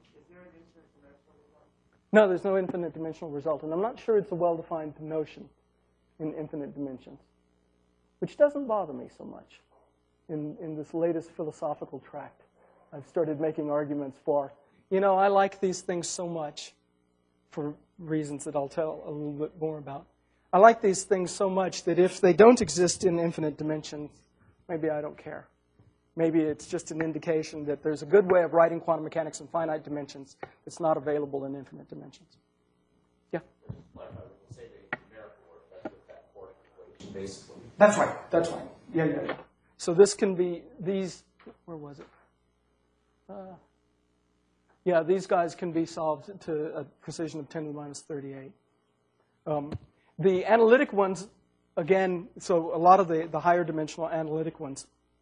No, there's no infinite dimensional result, and I'm not sure it's a well-defined notion in infinite dimensions, which doesn't bother me so much in, in this latest philosophical tract. I've started making arguments for, you know, I like these things so much for reasons that I'll tell a little bit more about. I like these things so much that if they don't exist in infinite dimensions, maybe I don't care. Maybe it's just an indication that there's a good way of writing quantum mechanics in finite dimensions that's not available in infinite dimensions. Yeah? Like I would say the numerical effect of that quartic equation, basically. That's right. That's right. Yeah, yeah, yeah. So this can be these, where was it? Uh, yeah, these guys can be solved to a precision of ten to the minus thirty-eight. Um, the analytic ones, again, so a lot of the, the higher dimensional analytic ones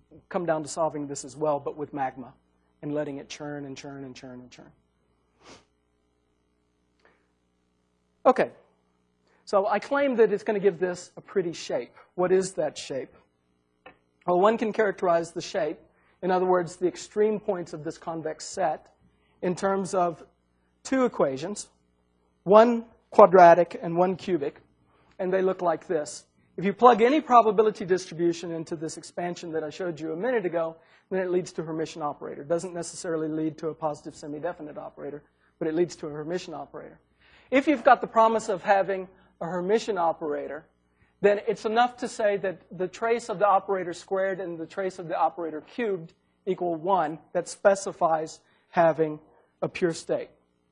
come down to solving this as well, but with magma and letting it churn and churn and churn and churn. Okay, so I claim that it's going to give this a pretty shape. What is that shape? Well, one can characterize the shape, in other words, the extreme points of this convex set, in terms of two equations, one quadratic and one cubic, and they look like this. If you plug any probability distribution into this expansion that I showed you a minute ago, then it leads to a Hermitian operator. It doesn't necessarily lead to a positive semi-definite operator, but it leads to a Hermitian operator. If you've got the promise of having a Hermitian operator, then it's enough to say that the trace of the operator squared and the trace of the operator cubed equal one. That specifies having a pure state.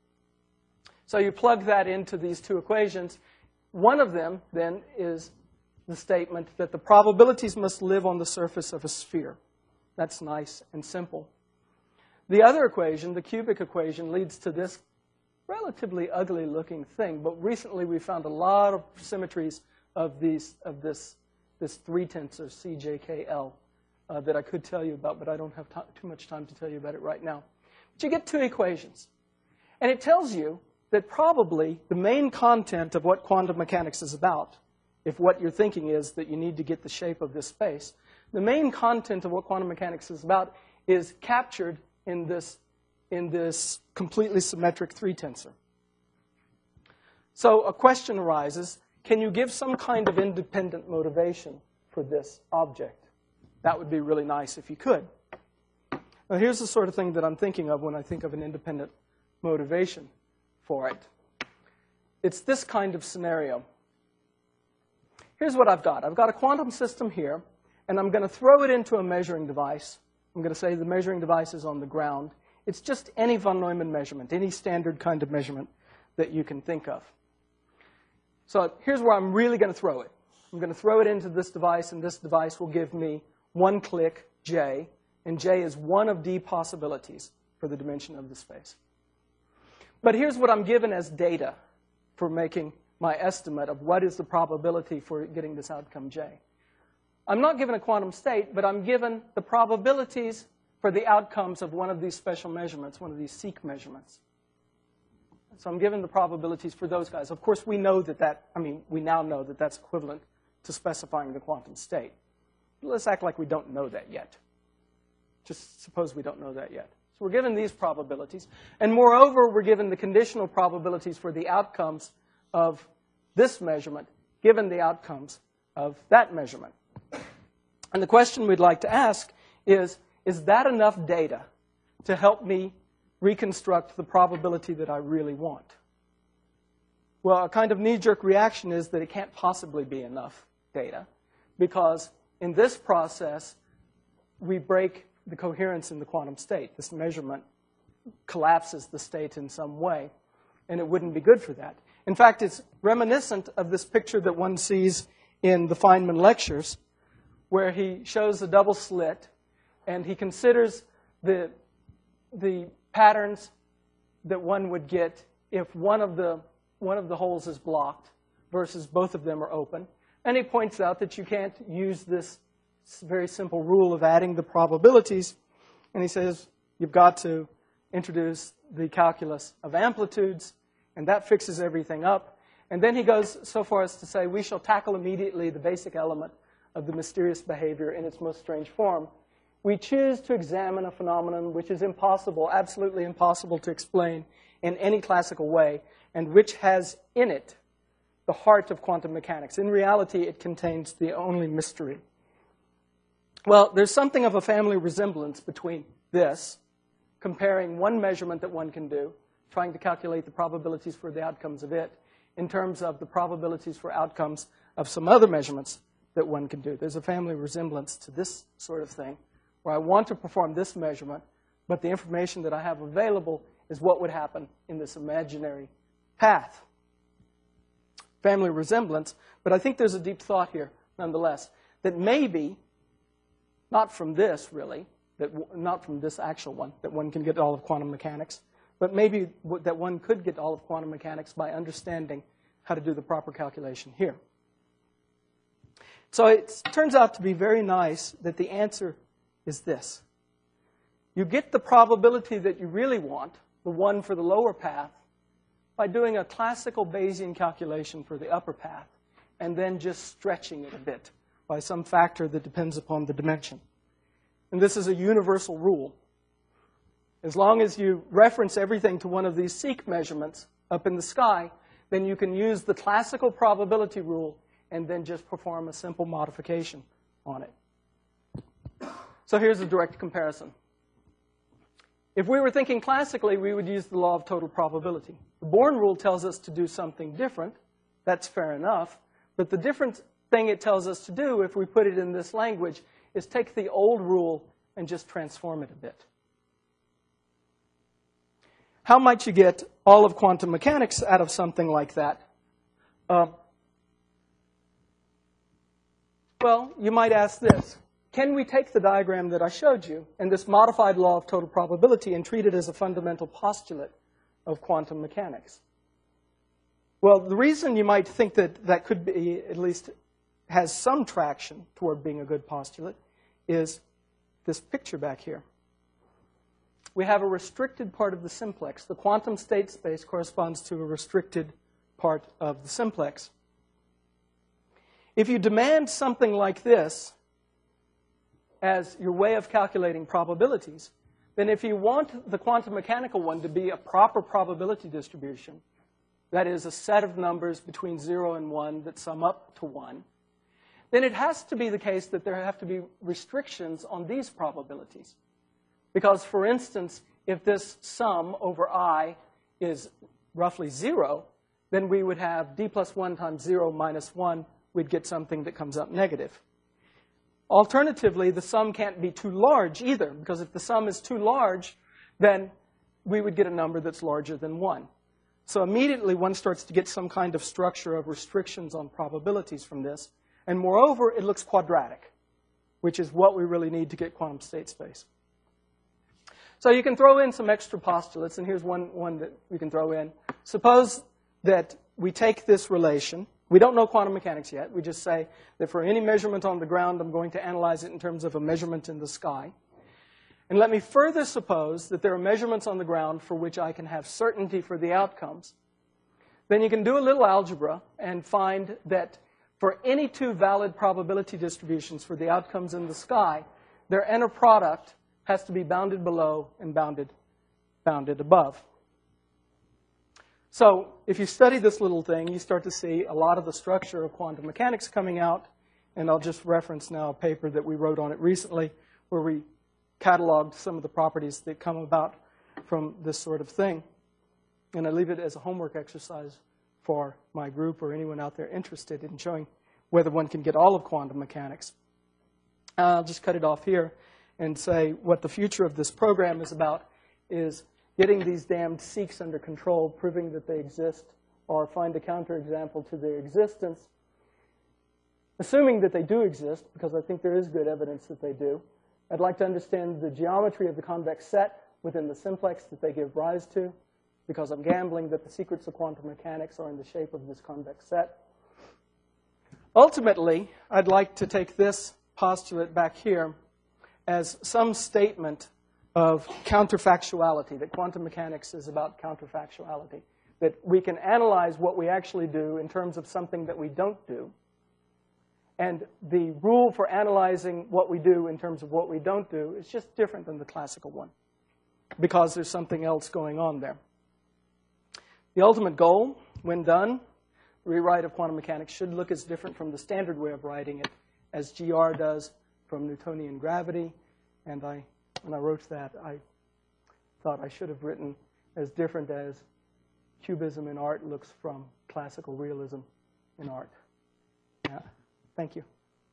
So you plug that into these two equations. One of them, then, is the statement that the probabilities must live on the surface of a sphere. That's nice and simple. The other equation, the cubic equation, leads to this relatively ugly-looking thing. But recently we found a lot of symmetries of, these, of this, this three-tensor, C J K L, uh, that I could tell you about, but I don't have too much time to tell you about it right now. But you get two equations. And it tells you that probably the main content of what quantum mechanics is about, if what you're thinking is that you need to get the shape of this space, the main content of what quantum mechanics is about is captured in this, in this completely symmetric three-tensor. So a question arises, can you give some kind of independent motivation for this object? That would be really nice if you could. Now here's the sort of thing that I'm thinking of when I think of an independent motivation for it. It's this kind of scenario. Here's what I've got. I've got a quantum system here, and I'm going to throw it into a measuring device. I'm going to say the measuring device is on the ground. It's just any von Neumann measurement, any standard kind of measurement that you can think of. So here's where I'm really going to throw it. I'm going to throw it into this device, and this device will give me one click, J, and J is one of D possibilities for the dimension of the space. But here's what I'm given as data for making my estimate of what is the probability for getting this outcome J. I'm not given a quantum state, but I'm given the probabilities for the outcomes of one of these special measurements, one of these seek measurements. So I'm given the probabilities for those guys. Of course, we know that that, I mean, we now know that that's equivalent to specifying the quantum state. Let's act like we don't know that yet. Just suppose we don't know that yet. So we're given these probabilities. And moreover, we're given the conditional probabilities for the outcomes of this measurement, given the outcomes of that measurement. And the question we'd like to ask is, is that enough data to help me reconstruct the probability that I really want? Well, a kind of knee-jerk reaction is that it can't possibly be enough data, because in this process, we break the coherence in the quantum state. This measurement collapses the state in some way, and it wouldn't be good for that. In fact, it's reminiscent of this picture that one sees in the Feynman lectures, where he shows a double slit, and he considers the, the patterns that one would get if one of, the, one of the holes is blocked versus both of them are open. And he points out that you can't use this very simple rule of adding the probabilities. And he says you've got to introduce the calculus of amplitudes, and that fixes everything up. And then he goes so far as to say we shall tackle immediately the basic element of the mysterious behavior in its most strange form. We choose to examine a phenomenon which is impossible, absolutely impossible to explain in any classical way, and which has in it the heart of quantum mechanics. In reality, it contains the only mystery. Well, there's something of a family resemblance between this, comparing one measurement that one can do, trying to calculate the probabilities for the outcomes of it, in terms of the probabilities for outcomes of some other measurements that one can do. There's a family resemblance to this sort of thing, where I want to perform this measurement, but the information that I have available is what would happen in this imaginary path. Family resemblance, but I think there's a deep thought here, nonetheless, that maybe, not from this really, that w not from this actual one, that one can get all of quantum mechanics, but maybe w that one could get all of quantum mechanics by understanding how to do the proper calculation here. So it turns out to be very nice that the answer is this. You get the probability that you really want, the one for the lower path, by doing a classical Bayesian calculation for the upper path, and then just stretching it a bit by some factor that depends upon the dimension. And this is a universal rule. As long as you reference everything to one of these seek measurements up in the sky, then you can use the classical probability rule and then just perform a simple modification on it. So here's a direct comparison. If we were thinking classically, we would use the law of total probability. The Born rule tells us to do something different. That's fair enough. But the different thing it tells us to do, if we put it in this language, is take the old rule and just transform it a bit. How might you get all of quantum mechanics out of something like that? Uh, well, you might ask this. Can we take the diagram that I showed you and this modified law of total probability and treat it as a fundamental postulate of quantum mechanics? Well, the reason you might think that that could be, at least has some traction toward being a good postulate, is this picture back here. We have a restricted part of the simplex. The quantum state space corresponds to a restricted part of the simplex. If you demand something like this as your way of calculating probabilities, then if you want the quantum mechanical one to be a proper probability distribution, that is, a set of numbers between zero and one that sum up to one, then it has to be the case that there have to be restrictions on these probabilities. Because, for instance, if this sum over I is roughly zero, then we would have d plus one times zero minus one. We'd get something that comes up negative. Alternatively, the sum can't be too large either, because if the sum is too large, then we would get a number that's larger than one. So immediately one starts to get some kind of structure of restrictions on probabilities from this. And moreover, it looks quadratic, which is what we really need to get quantum state space. So you can throw in some extra postulates, and here's one, one that we can throw in. Suppose that we take this relation. We don't know quantum mechanics yet. We just say that for any measurement on the ground, I'm going to analyze it in terms of a measurement in the sky. And let me further suppose that there are measurements on the ground for which I can have certainty for the outcomes. Then you can do a little algebra and find that for any two valid probability distributions for the outcomes in the sky, their inner product has to be bounded below and bounded, bounded above. So if you study this little thing, you start to see a lot of the structure of quantum mechanics coming out. And I'll just reference now a paper that we wrote on it recently where we cataloged some of the properties that come about from this sort of thing. And I leave it as a homework exercise for my group or anyone out there interested in showing whether one can get all of quantum mechanics. I'll just cut it off here and say what the future of this program is about is getting these damned seeks under control, proving that they exist, or find a counterexample to their existence. Assuming that they do exist, because I think there is good evidence that they do, I'd like to understand the geometry of the convex set within the simplex that they give rise to, because I'm gambling that the secrets of quantum mechanics are in the shape of this convex set. Ultimately, I'd like to take this postulate back here as some statement of counterfactuality, that quantum mechanics is about counterfactuality, that we can analyze what we actually do in terms of something that we don't do. And the rule for analyzing what we do in terms of what we don't do is just different than the classical one, because there's something else going on there. The ultimate goal, when done, the rewrite of quantum mechanics should look as different from the standard way of writing it as G R does from Newtonian gravity. And I, when I wrote that, I thought I should have written as different as cubism in art looks from classical realism in art. Yeah. Thank you.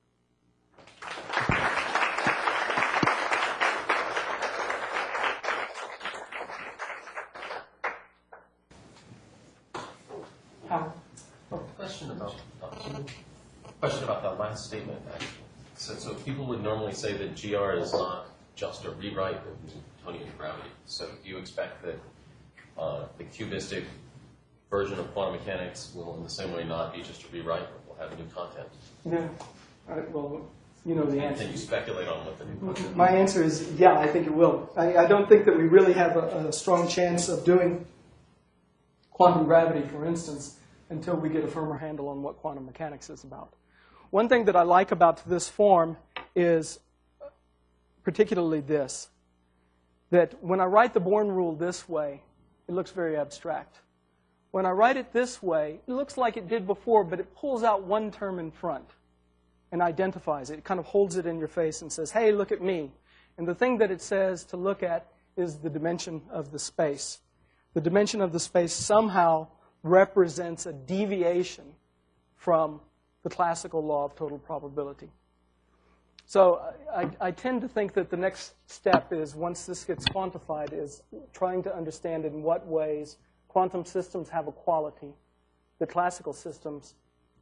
How? Question about question about that last statement. Actually. So, so people would normally say that G R is not just a rewrite of Newtonian gravity. So do you expect that uh, the cubistic version of quantum mechanics will, in the same way, not be just a rewrite, but will have new content? Yeah. All right, well, you know the answer. Can you speculate on what the new quantum? My answer is yeah, I think it will. I, I don't think that we really have a, a strong chance of doing quantum gravity, for instance, until we get a firmer handle on what quantum mechanics is about. One thing that I like about this form is particularly this, that when I write the Born rule this way, it looks very abstract. When I write it this way, it looks like it did before, but it pulls out one term in front and identifies it. It kind of holds it in your face and says, hey, look at me. And the thing that it says to look at is the dimension of the space. The dimension of the space somehow represents a deviation from the classical law of total probability. So I, I tend to think that the next step is, once this gets quantified, is trying to understand in what ways quantum systems have a quality that classical systems,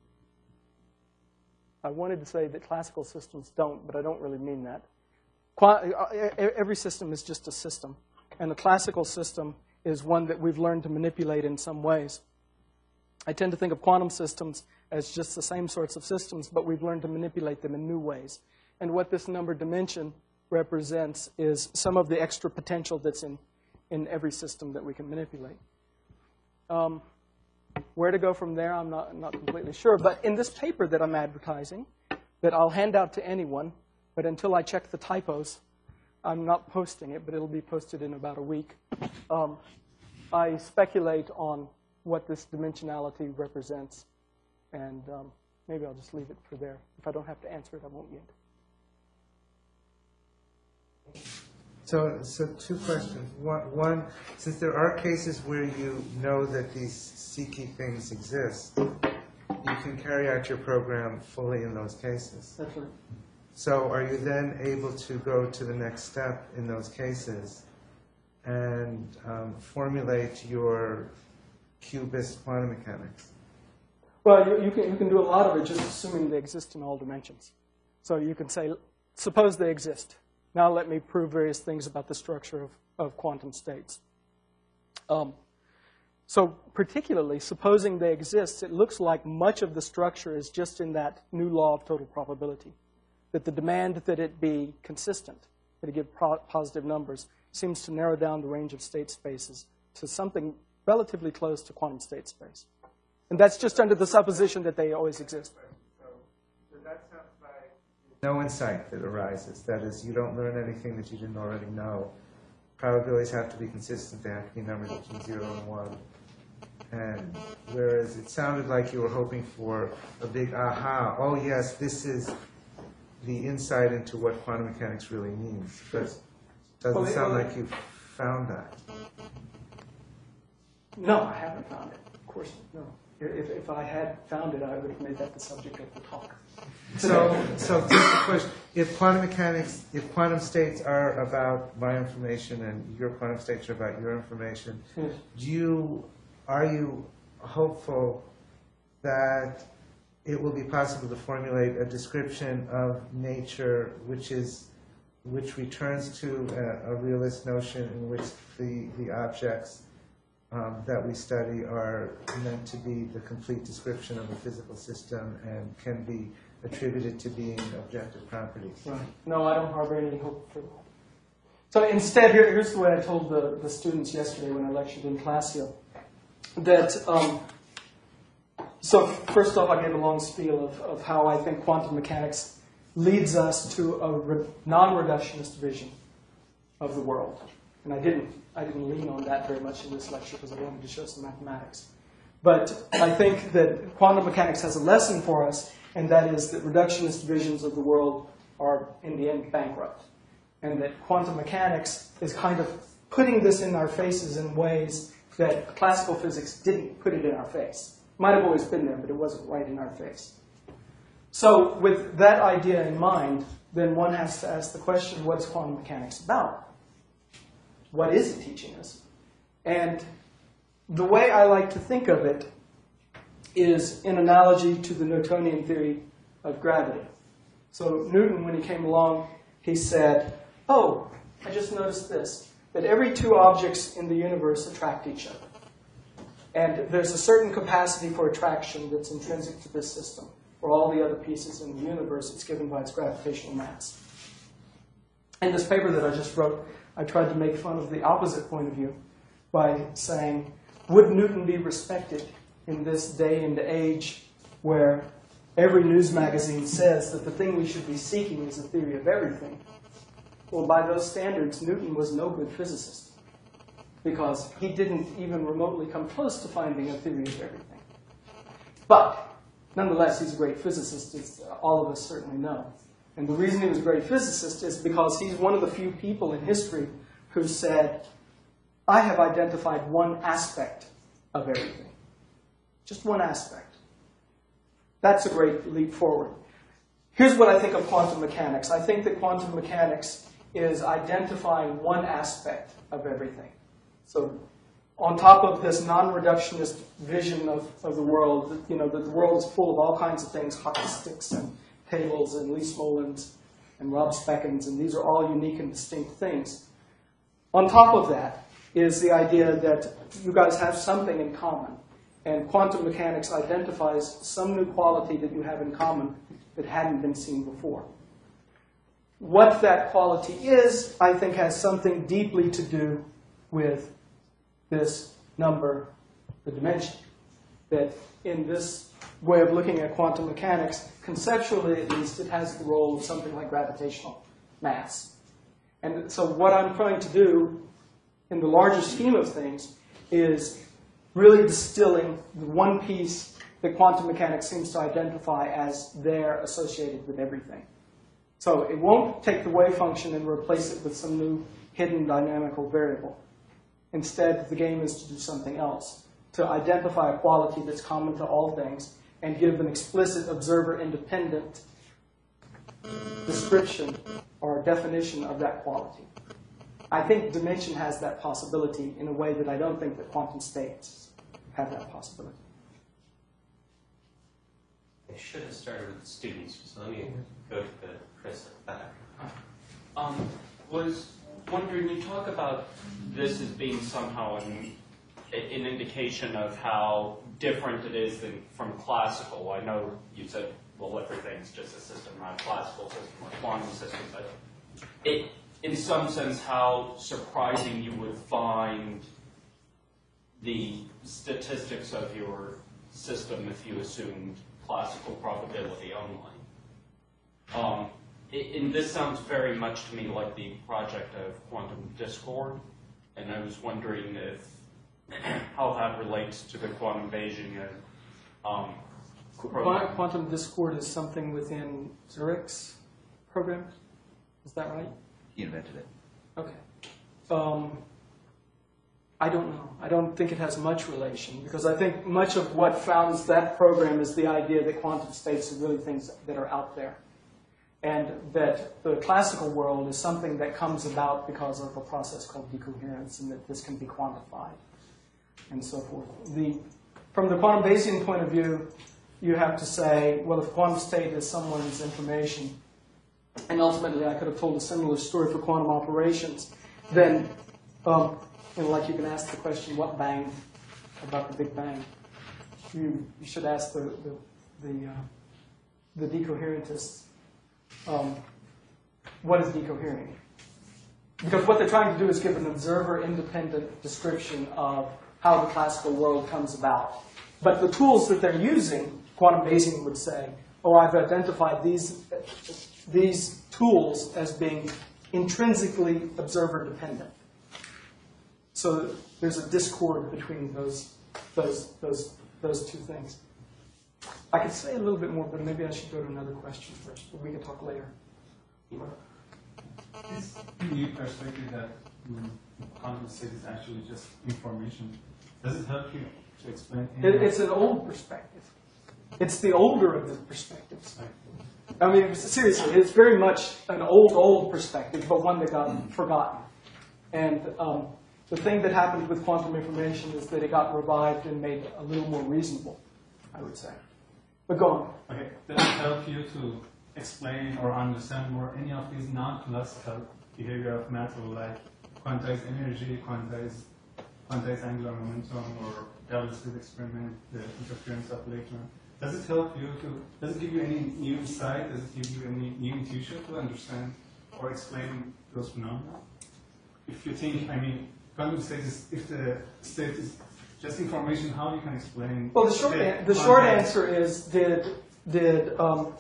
I wanted to say that classical systems don't, but I don't really mean that. Qu- every system is just a system, and the classical system is one that we've learned to manipulate in some ways. I tend to think of quantum systems as just the same sorts of systems, but we've learned to manipulate them in new ways. And what this number dimension represents is some of the extra potential that's in, in every system that we can manipulate. Um, where to go from there, I'm not, I'm not completely sure. But in this paper that I'm advertising, that I'll hand out to anyone, but until I check the typos, I'm not posting it, but it'll be posted in about a week. Um, I speculate on what this dimensionality represents, and um, maybe I'll just leave it for there. If I don't have to answer it, I won't yet. So, so two questions. One, one, since there are cases where you know that these C-key things exist, you can carry out your program fully in those cases. That's right. So are you then able to go to the next step in those cases and um, formulate your qubits quantum mechanics? Well, you, you, can, you can do a lot of it just assuming they exist in all dimensions. So you can say, suppose they exist. Now let me prove various things about the structure of, of quantum states. Um, so particularly, supposing they exist, it looks like much of the structure is just in that new law of total probability, that the demand that it be consistent, that it give pro positive numbers, seems to narrow down the range of state spaces to something relatively close to quantum state space. And that's just under the supposition that they always exist. No insight that arises. That is, you don't learn anything that you didn't already know. Probabilities have to be consistent. They have to be numbers between zero and one. And whereas it sounded like you were hoping for a big aha, oh yes, this is the insight into what quantum mechanics really means. But it doesn't well, sound well, like you've found that. No, I haven't found it. Of course, no. If, if I had found it, I would have made that the subject of the talk. So, so just a question: if quantum mechanics, if quantum states are about my information and your quantum states are about your information, yes. do you, are you hopeful that it will be possible to formulate a description of nature which is, which returns to a, a realist notion in which the the objects Um, that we study are meant to be the complete description of a physical system and can be attributed to being objective properties? Right. No, I don't harbor any hope for that. So instead, here, here's the way I told the, the students yesterday when I lectured in Classio. That, um, so first off, I gave a long spiel of, of how I think quantum mechanics leads us to a re- non-reductionist vision of the world. And I didn't, I didn't lean on that very much in this lecture because I wanted to show some mathematics. But I think that quantum mechanics has a lesson for us, and that is that reductionist visions of the world are, in the end, bankrupt. And that quantum mechanics is kind of putting this in our faces in ways that classical physics didn't put it in our face. It might have always been there, but it wasn't right in our face. So with that idea in mind, then one has to ask the question, what is quantum mechanics about? What is it teaching us? And the way I like to think of it is in analogy to the Newtonian theory of gravity. So Newton, when he came along, he said, oh, I just noticed this, that every two objects in the universe attract each other. And there's a certain capacity for attraction that's intrinsic to this system. for all the other pieces in the universe, it's given by its gravitational mass. In this paper that I just wrote, I tried to make fun of the opposite point of view by saying, would Newton be respected in this day and age where every news magazine says that the thing we should be seeking is a theory of everything? Well, by those standards, Newton was no good physicist because he didn't even remotely come close to finding a theory of everything. But nonetheless, he's a great physicist, as all of us certainly know. And the reason he was a great physicist is because he's one of the few people in history who said, I have identified one aspect of everything. Just one aspect. That's a great leap forward. Here's what I think of quantum mechanics. I think that quantum mechanics is identifying one aspect of everything. So on top of this non-reductionist vision of, of the world, you know, that the world is full of all kinds of things, hockey sticks and tables and Lee Smolins and Rob Speckens, and these are all unique and distinct things. On top of that is the idea that you guys have something in common. And quantum mechanics identifies some new quality that you have in common that hadn't been seen before. What that quality is, I think, has something deeply to do with this number, the dimension. That in this way of looking at quantum mechanics, conceptually at least, it has the role of something like gravitational mass. And so what I'm trying to do in the larger scheme of things is really distilling the one piece that quantum mechanics seems to identify as there associated with everything. So it won't take the wave function and replace it with some new hidden dynamical variable. Instead, the game is to do something else, to identify a quality that's common to all things and give an explicit observer-independent description or definition of that quality. I think dimension has that possibility in a way that I don't think that quantum states have that possibility. I should have started with the students, so let me go to the Chris at the back. Um, was wondering, you talk about this as being somehow an, an indication of how different it is than from classical. I know you said, well, everything's just a system, not a classical system or a quantum system, but it, in some sense, how surprising you would find the statistics of your system if you assumed classical probability only. Um, And this sounds very much to me like the project of quantum discord, and I was wondering if how that relates to the quantum Bayesian um, program. Quantum discord is something within Zurich's program? Is that right? He invented it. Okay. Um, I don't know. I don't think it has much relation, because I think much of what founds that program is the idea that quantum states are really things that are out there. And that the classical world is something that comes about because of a process called decoherence, and that this can be quantified, and so forth. The, from the quantum Bayesian point of view, you have to say, well, if quantum state is someone's information, and ultimately I could have told a similar story for quantum operations, then, um, you know, like you can ask the question, what bang about the Big Bang? You, you should ask the, the, the, uh, the decoherentists, Um, what is decohering? Because what they're trying to do is give an observer-independent description of how the classical world comes about. But the tools that they're using, quantum Bayesian would say, oh, I've identified these, these tools as being intrinsically observer-dependent. So there's a discord between those, those, those, those two things. I could say a little bit more, but maybe I should go to another question first, but we can talk later. This new perspective that mm, quantum state is actually just information, does it help you to explain? It, it's an old perspective. It's the older of the perspectives. I mean, seriously, it's very much an old, old perspective, but one that got forgotten. And um, the thing that happened with quantum information is that it got revived and made a little more reasonable, I would say. But go on. Okay, does it help you to explain or understand more any of these non-classical behavior of matter, like quantized energy, quantized, quantized angular momentum, or Double slit experiment, the interference of electron? does it help you to, does it give you any new insight? Does it give you any new intuition to understand or explain those phenomena? If you think, I mean, quantum state is, if the state is just information, how you can explain? Well, the short, an- the short answer is, did, did um,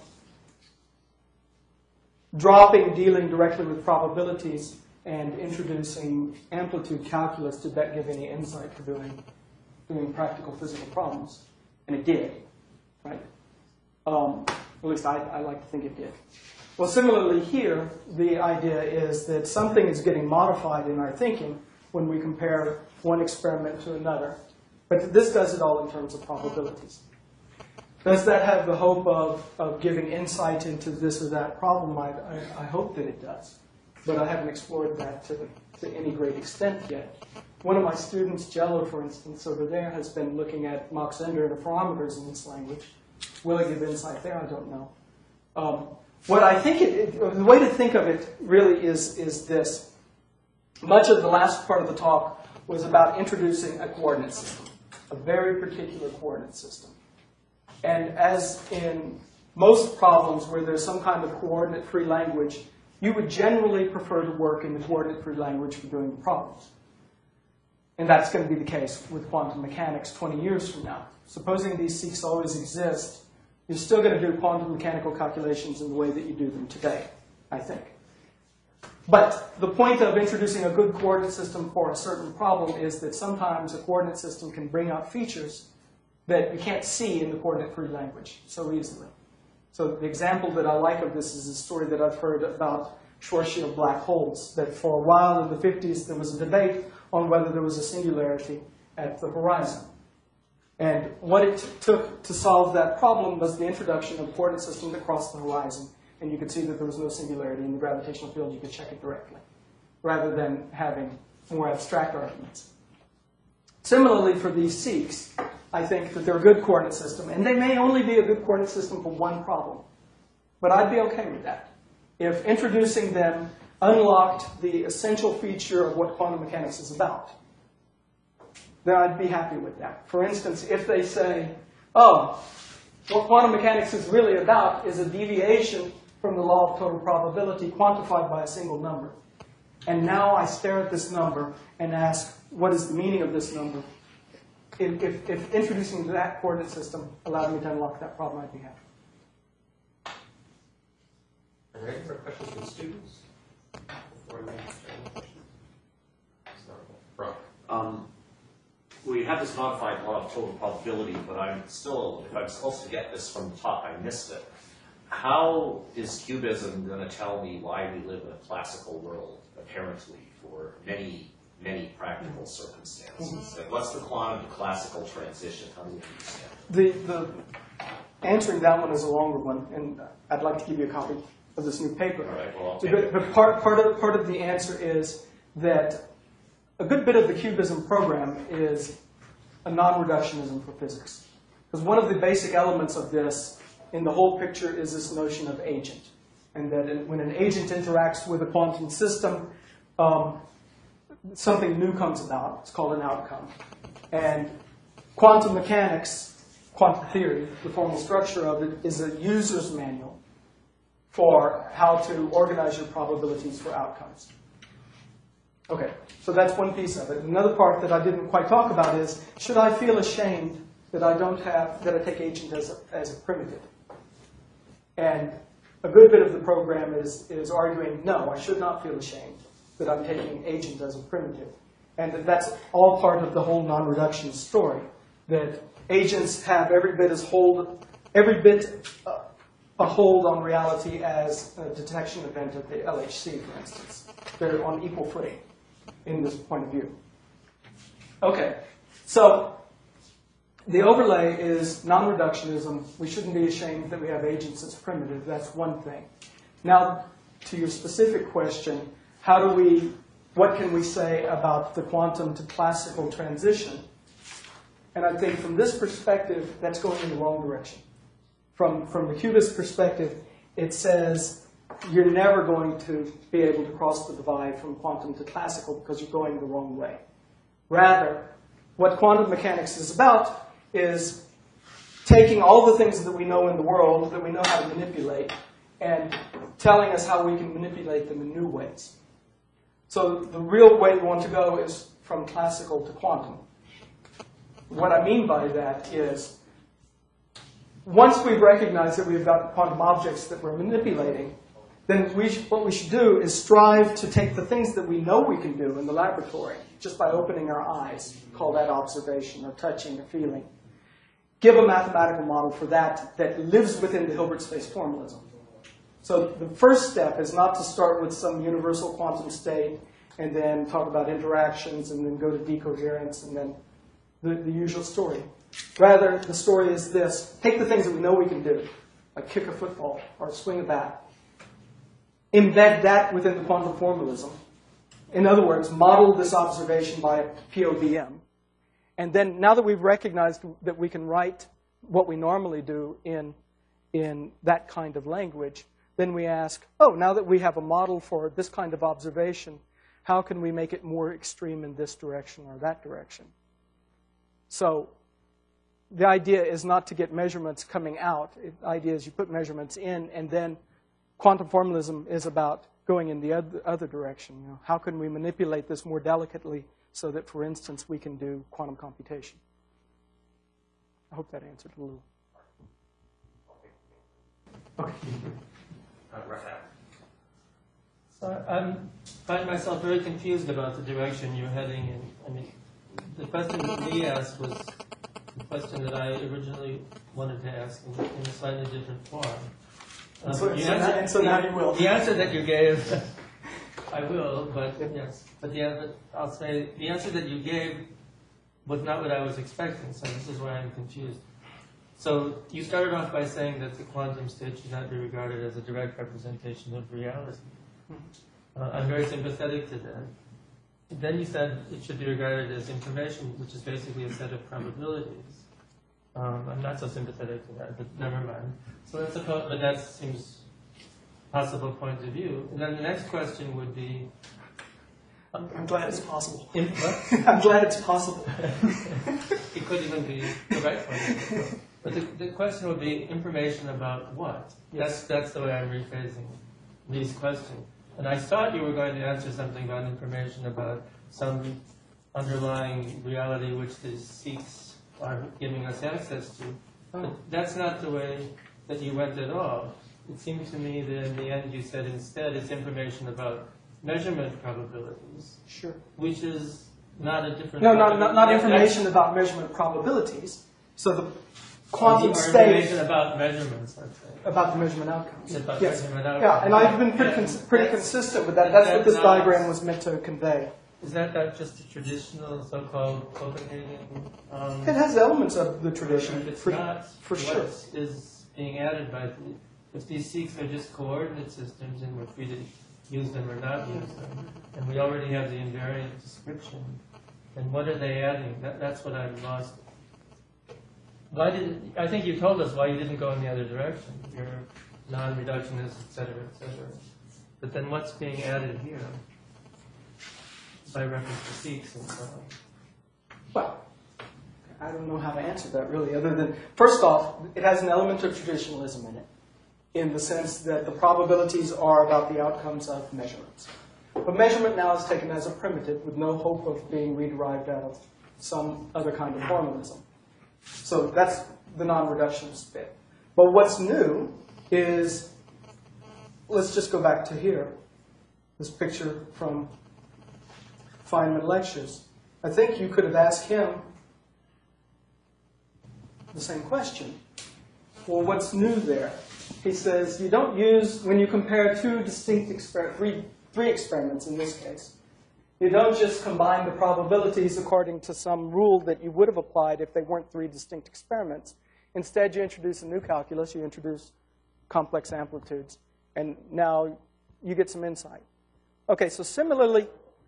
dropping dealing directly with probabilities and introducing amplitude calculus, did that give any insight for doing, doing practical physical problems? And it did, right? Um, at least I, I like to think it did. Well, similarly here, the idea is that something is getting modified in our thinking when we compare one experiment to another. But this does it all in terms of probabilities. Does that have the hope of, of giving insight into this or that problem? I, I, I hope that it does. But I haven't explored that to, to any great extent yet. One of my students, Jello, for instance, over there, has been looking at Mach-Zehnder interferometers in this language. Will it give insight there? I don't know. Um, what I think, it, it, the way to think of it really is, is this. Much of the last part of the talk was about introducing a coordinate system, a very particular coordinate system. And as in most problems where there's some kind of coordinate-free language, you would generally prefer to work in the coordinate-free language for doing the problems. And that's going to be the case with quantum mechanics twenty years from now. Supposing these seeks always exist, you're still going to do quantum mechanical calculations in the way that you do them today, I think. But the point of introducing a good coordinate system for a certain problem is that sometimes a coordinate system can bring out features that you can't see in the coordinate-free language so easily. So the example that I like of this is a story that I've heard about Schwarzschild black holes, that for a while in the fifties there was a debate on whether there was a singularity at the horizon. And what it took to solve that problem was the introduction of a coordinate system that crossed the horizon. And you could see that there was no singularity in the gravitational field. You could check it directly, rather than having more abstract arguments. Similarly, for these seeks, I think that they're a good coordinate system. And they may only be a good coordinate system for one problem. But I'd be okay with that. If introducing them unlocked the essential feature of what quantum mechanics is about, then I'd be happy with that. For instance, if they say, oh, what quantum mechanics is really about is a deviation from the law of total probability quantified by a single number. And now I stare at this number and ask, what is the meaning of this number? If, if, if introducing that coordinate system allowed me to unlock that problem, I'd be happy. Are there any more questions from students? Before I ask any questions? Brock. Um, we have this modified law of total probability, but I'm still, if I'm supposed to get this from the top, I missed it. How is cubism going to tell me why we live in a classical world, apparently, for many, many practical circumstances? Mm-hmm. Like, what's the quantum to classical transition? How do we understand it? The, the answering that one is a longer one, and I'd like to give you a copy of this new paper. All right, well, I'll take but, it. but part, part, of, part of the answer is that a good bit of the cubism program is a non-reductionism for physics. Because one of the basic elements of this in the whole picture is this notion of agent. And that in, when an agent interacts with a quantum system, um, something new comes about. It's called an outcome. And quantum mechanics, quantum theory, the formal structure of it, is a user's manual for how to organize your probabilities for outcomes. Okay, so that's one piece of it. Another part that I didn't quite talk about is, should I feel ashamed that I don't have, that I take agent as a, as a primitive? And a good bit of the program is, is arguing, no, I should not feel ashamed that I'm taking agent as a primitive. And that that's all part of the whole non-reduction story, that agents have every bit as hold, every bit uh, a hold on reality as a detection event at the L H C, for instance. They're on equal footing in this point of view. Okay, so the overlay is non-reductionism. We shouldn't be ashamed that we have agents as primitive. That's one thing. Now, to your specific question, how do we, what can we say about the quantum to classical transition? And I think from this perspective, that's going in the wrong direction. From, from the cubist perspective, it says you're never going to be able to cross the divide from quantum to classical because you're going the wrong way. Rather, what quantum mechanics is about is taking all the things that we know in the world, that we know how to manipulate, and telling us how we can manipulate them in new ways. So the real way we want to go is from classical to quantum. What I mean by that is, once we've recognized that we've got quantum objects that we're manipulating, then we sh- what we should do is strive to take the things that we know we can do in the laboratory, just by opening our eyes, call that observation, or touching, or feeling. Give a mathematical model for that that lives within the Hilbert space formalism. So the first step is not to start with some universal quantum state and then talk about interactions and then go to decoherence and then the, the usual story. Rather, the story is this. Take the things that we know we can do, like kick a football or swing a bat. Embed that within the quantum formalism. In other words, model this observation by a P O V M. And then now that we've recognized that we can write what we normally do in, in that kind of language, then we ask, oh, now that we have a model for this kind of observation, how can we make it more extreme in this direction or that direction? So the idea is not to get measurements coming out. The idea is you put measurements in, and then quantum formalism is about going in the other, other direction. You know, how can we manipulate this more delicately so that, for instance, we can do quantum computation? I hope that answered a little. Okay. Uh, Raphael. So I find myself very confused about the direction you're heading in. I mean, the question that Lee asked was the question that I originally wanted to ask in, in a slightly different form. Um, So, the so, answer- now, and so now you will. The answer that you gave, I will, but yes. But the answer, I'll say, the answer that you gave was not what I was expecting, so this is why I'm confused. So you started off by saying that the quantum state should not be regarded as a direct representation of reality. Uh, I'm very sympathetic to that. Then you said it should be regarded as information, which is basically a set of probabilities. Um, I'm not so sympathetic to that, but never mind. So let's suppose, but that seems possible point of view. And then the next question would be, um, I'm glad it's possible. in, what? I'm glad it's possible. It could even be the right point of view. But the, the question would be information about what? That's that's the way I'm rephrasing Lee's question. And I thought you were going to answer something about information about some underlying reality which the Sikhs are giving us access to. But that's not the way that you went at all. It seemed to me that in the end you said instead it's information about measurement probabilities. Sure. Which is not a different... No, not, not, not That's- information about measurement probabilities. So the quantum or state information about measurements, let's say. about the measurement outcomes. About Yes. measurement outcomes. Yeah, and I've been pretty, Yeah. cons- pretty That's- consistent with that. That's what this that's not- diagram was meant to convey. Is that not just a traditional so-called Copenhagen? Um, It has elements of the tradition, if it's for, not, for what sure. is being added by the, if these Sikhs are just coordinate systems and we're free to use them or not use them, and we already have the invariant description, then what are they adding? That, that's what I'm lost. Why did I think you told us why you didn't go in the other direction? You're non-reductionist, et cetera, et cetera. But then what's being added here? By reference to Sikhs and so on. Well, I don't know how to answer that really, other than, first off, it has an element of traditionalism in it, in the sense that the probabilities are about the outcomes of measurements. But measurement now is taken as a primitive with no hope of being re-derived out of some other kind of formalism. So that's the non-reductionist bit. But what's new is, let's just go back to here, this picture from Feynman Lectures. I think you could have asked him the same question. Well, what's new there? He says you don't use, when you compare two distinct experiments, three, three experiments in this case, you don't just combine the probabilities according to some rule that you would have applied if they weren't three distinct experiments. Instead, you introduce a new calculus, you introduce complex amplitudes, and now you get some insight. Okay, so similarly,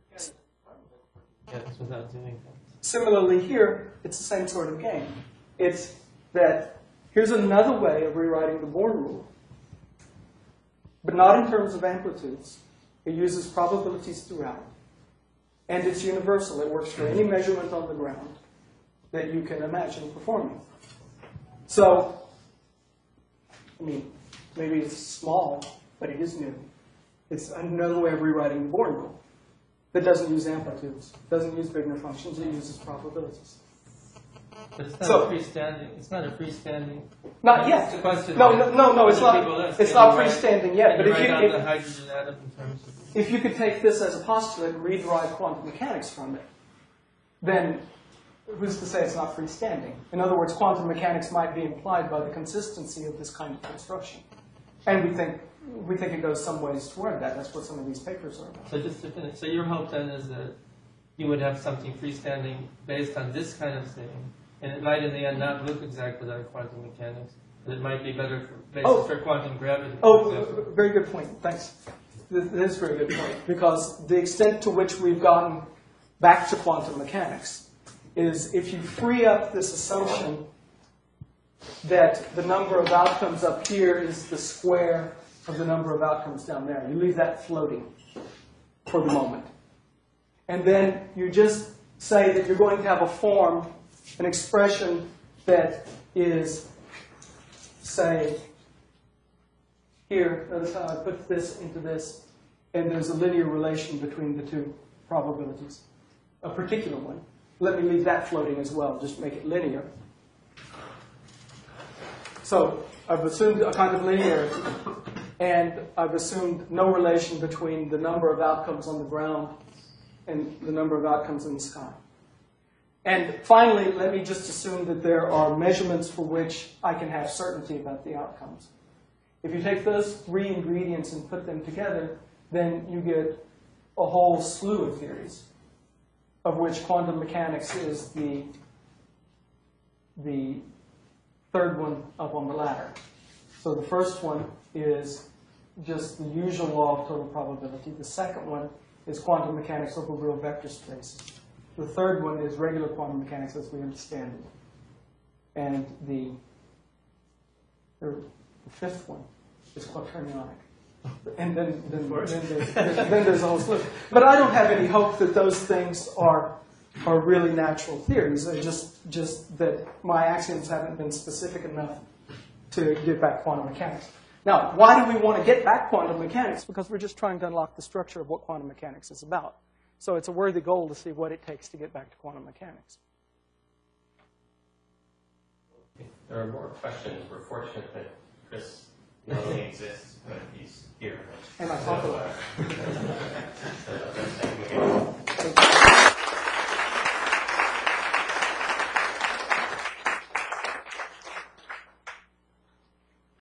Yes, without doing that. Similarly here, it's the same sort of game. It's that here's another way of rewriting the Born rule, but not in terms of amplitudes. It uses probabilities throughout. And it's universal. It works for any measurement on the ground that you can imagine performing. So, I mean, maybe it's small, but it is new. It's another way of rewriting the Bohr rule that doesn't use amplitudes, doesn't use Wigner functions, it uses probabilities. But it's not So- a freestanding. It's not a freestanding. Not That's yet. the question. No, no, no, no, it's Other people not, ask, it's can not you write- freestanding yet, can but you if write you, down if, the hydrogen atom in terms of. if you could take this as a postulate and rederive quantum mechanics from it, then who's to say it's not freestanding? In other words, quantum mechanics might be implied by the consistency of this kind of construction. And we think we think it goes some ways toward that. That's what some of these papers are about. So just to finish, so your hope then is that you would have something freestanding based on this kind of thing, and it might in the end not look exactly like quantum mechanics, but it might be better for, basis Oh. for quantum gravity. for Oh, example. very good point. Thanks. This this is a very good point, because the extent to which we've gotten back to quantum mechanics is if you free up this assumption that the number of outcomes up here is the square of the number of outcomes down there. You leave that floating for the moment. And then you just say that you're going to have a form, an expression that is, say, here, notice how I put this into this, and there's a linear relation between the two probabilities, a particular one. Let me leave that floating as well, just make it linear. So I've assumed a kind of linearity, and I've assumed no relation between the number of outcomes on the ground and the number of outcomes in the sky. And finally, let me just assume that there are measurements for which I can have certainty about the outcomes. If you take those three ingredients and put them together, then you get a whole slew of theories, of which quantum mechanics is the, the third one up on the ladder. So the first one is just the usual law of total probability. The second one is quantum mechanics over real vector spaces. The third one is regular quantum mechanics as we understand it. And the, the fifth one is quaternionic. And then, then, then, there's, then there's a whole slew. But I don't have any hope that those things are, are really natural theories. They're just, just that my axioms haven't been specific enough to get back quantum mechanics. Now, why do we want to get back quantum mechanics? Because we're just trying to unlock the structure of what quantum mechanics is about. So it's a worthy goal to see what it takes to get back to quantum mechanics. If there are more questions, we're fortunate that Chris not only exists, but he's here. And I talk a lot. So that's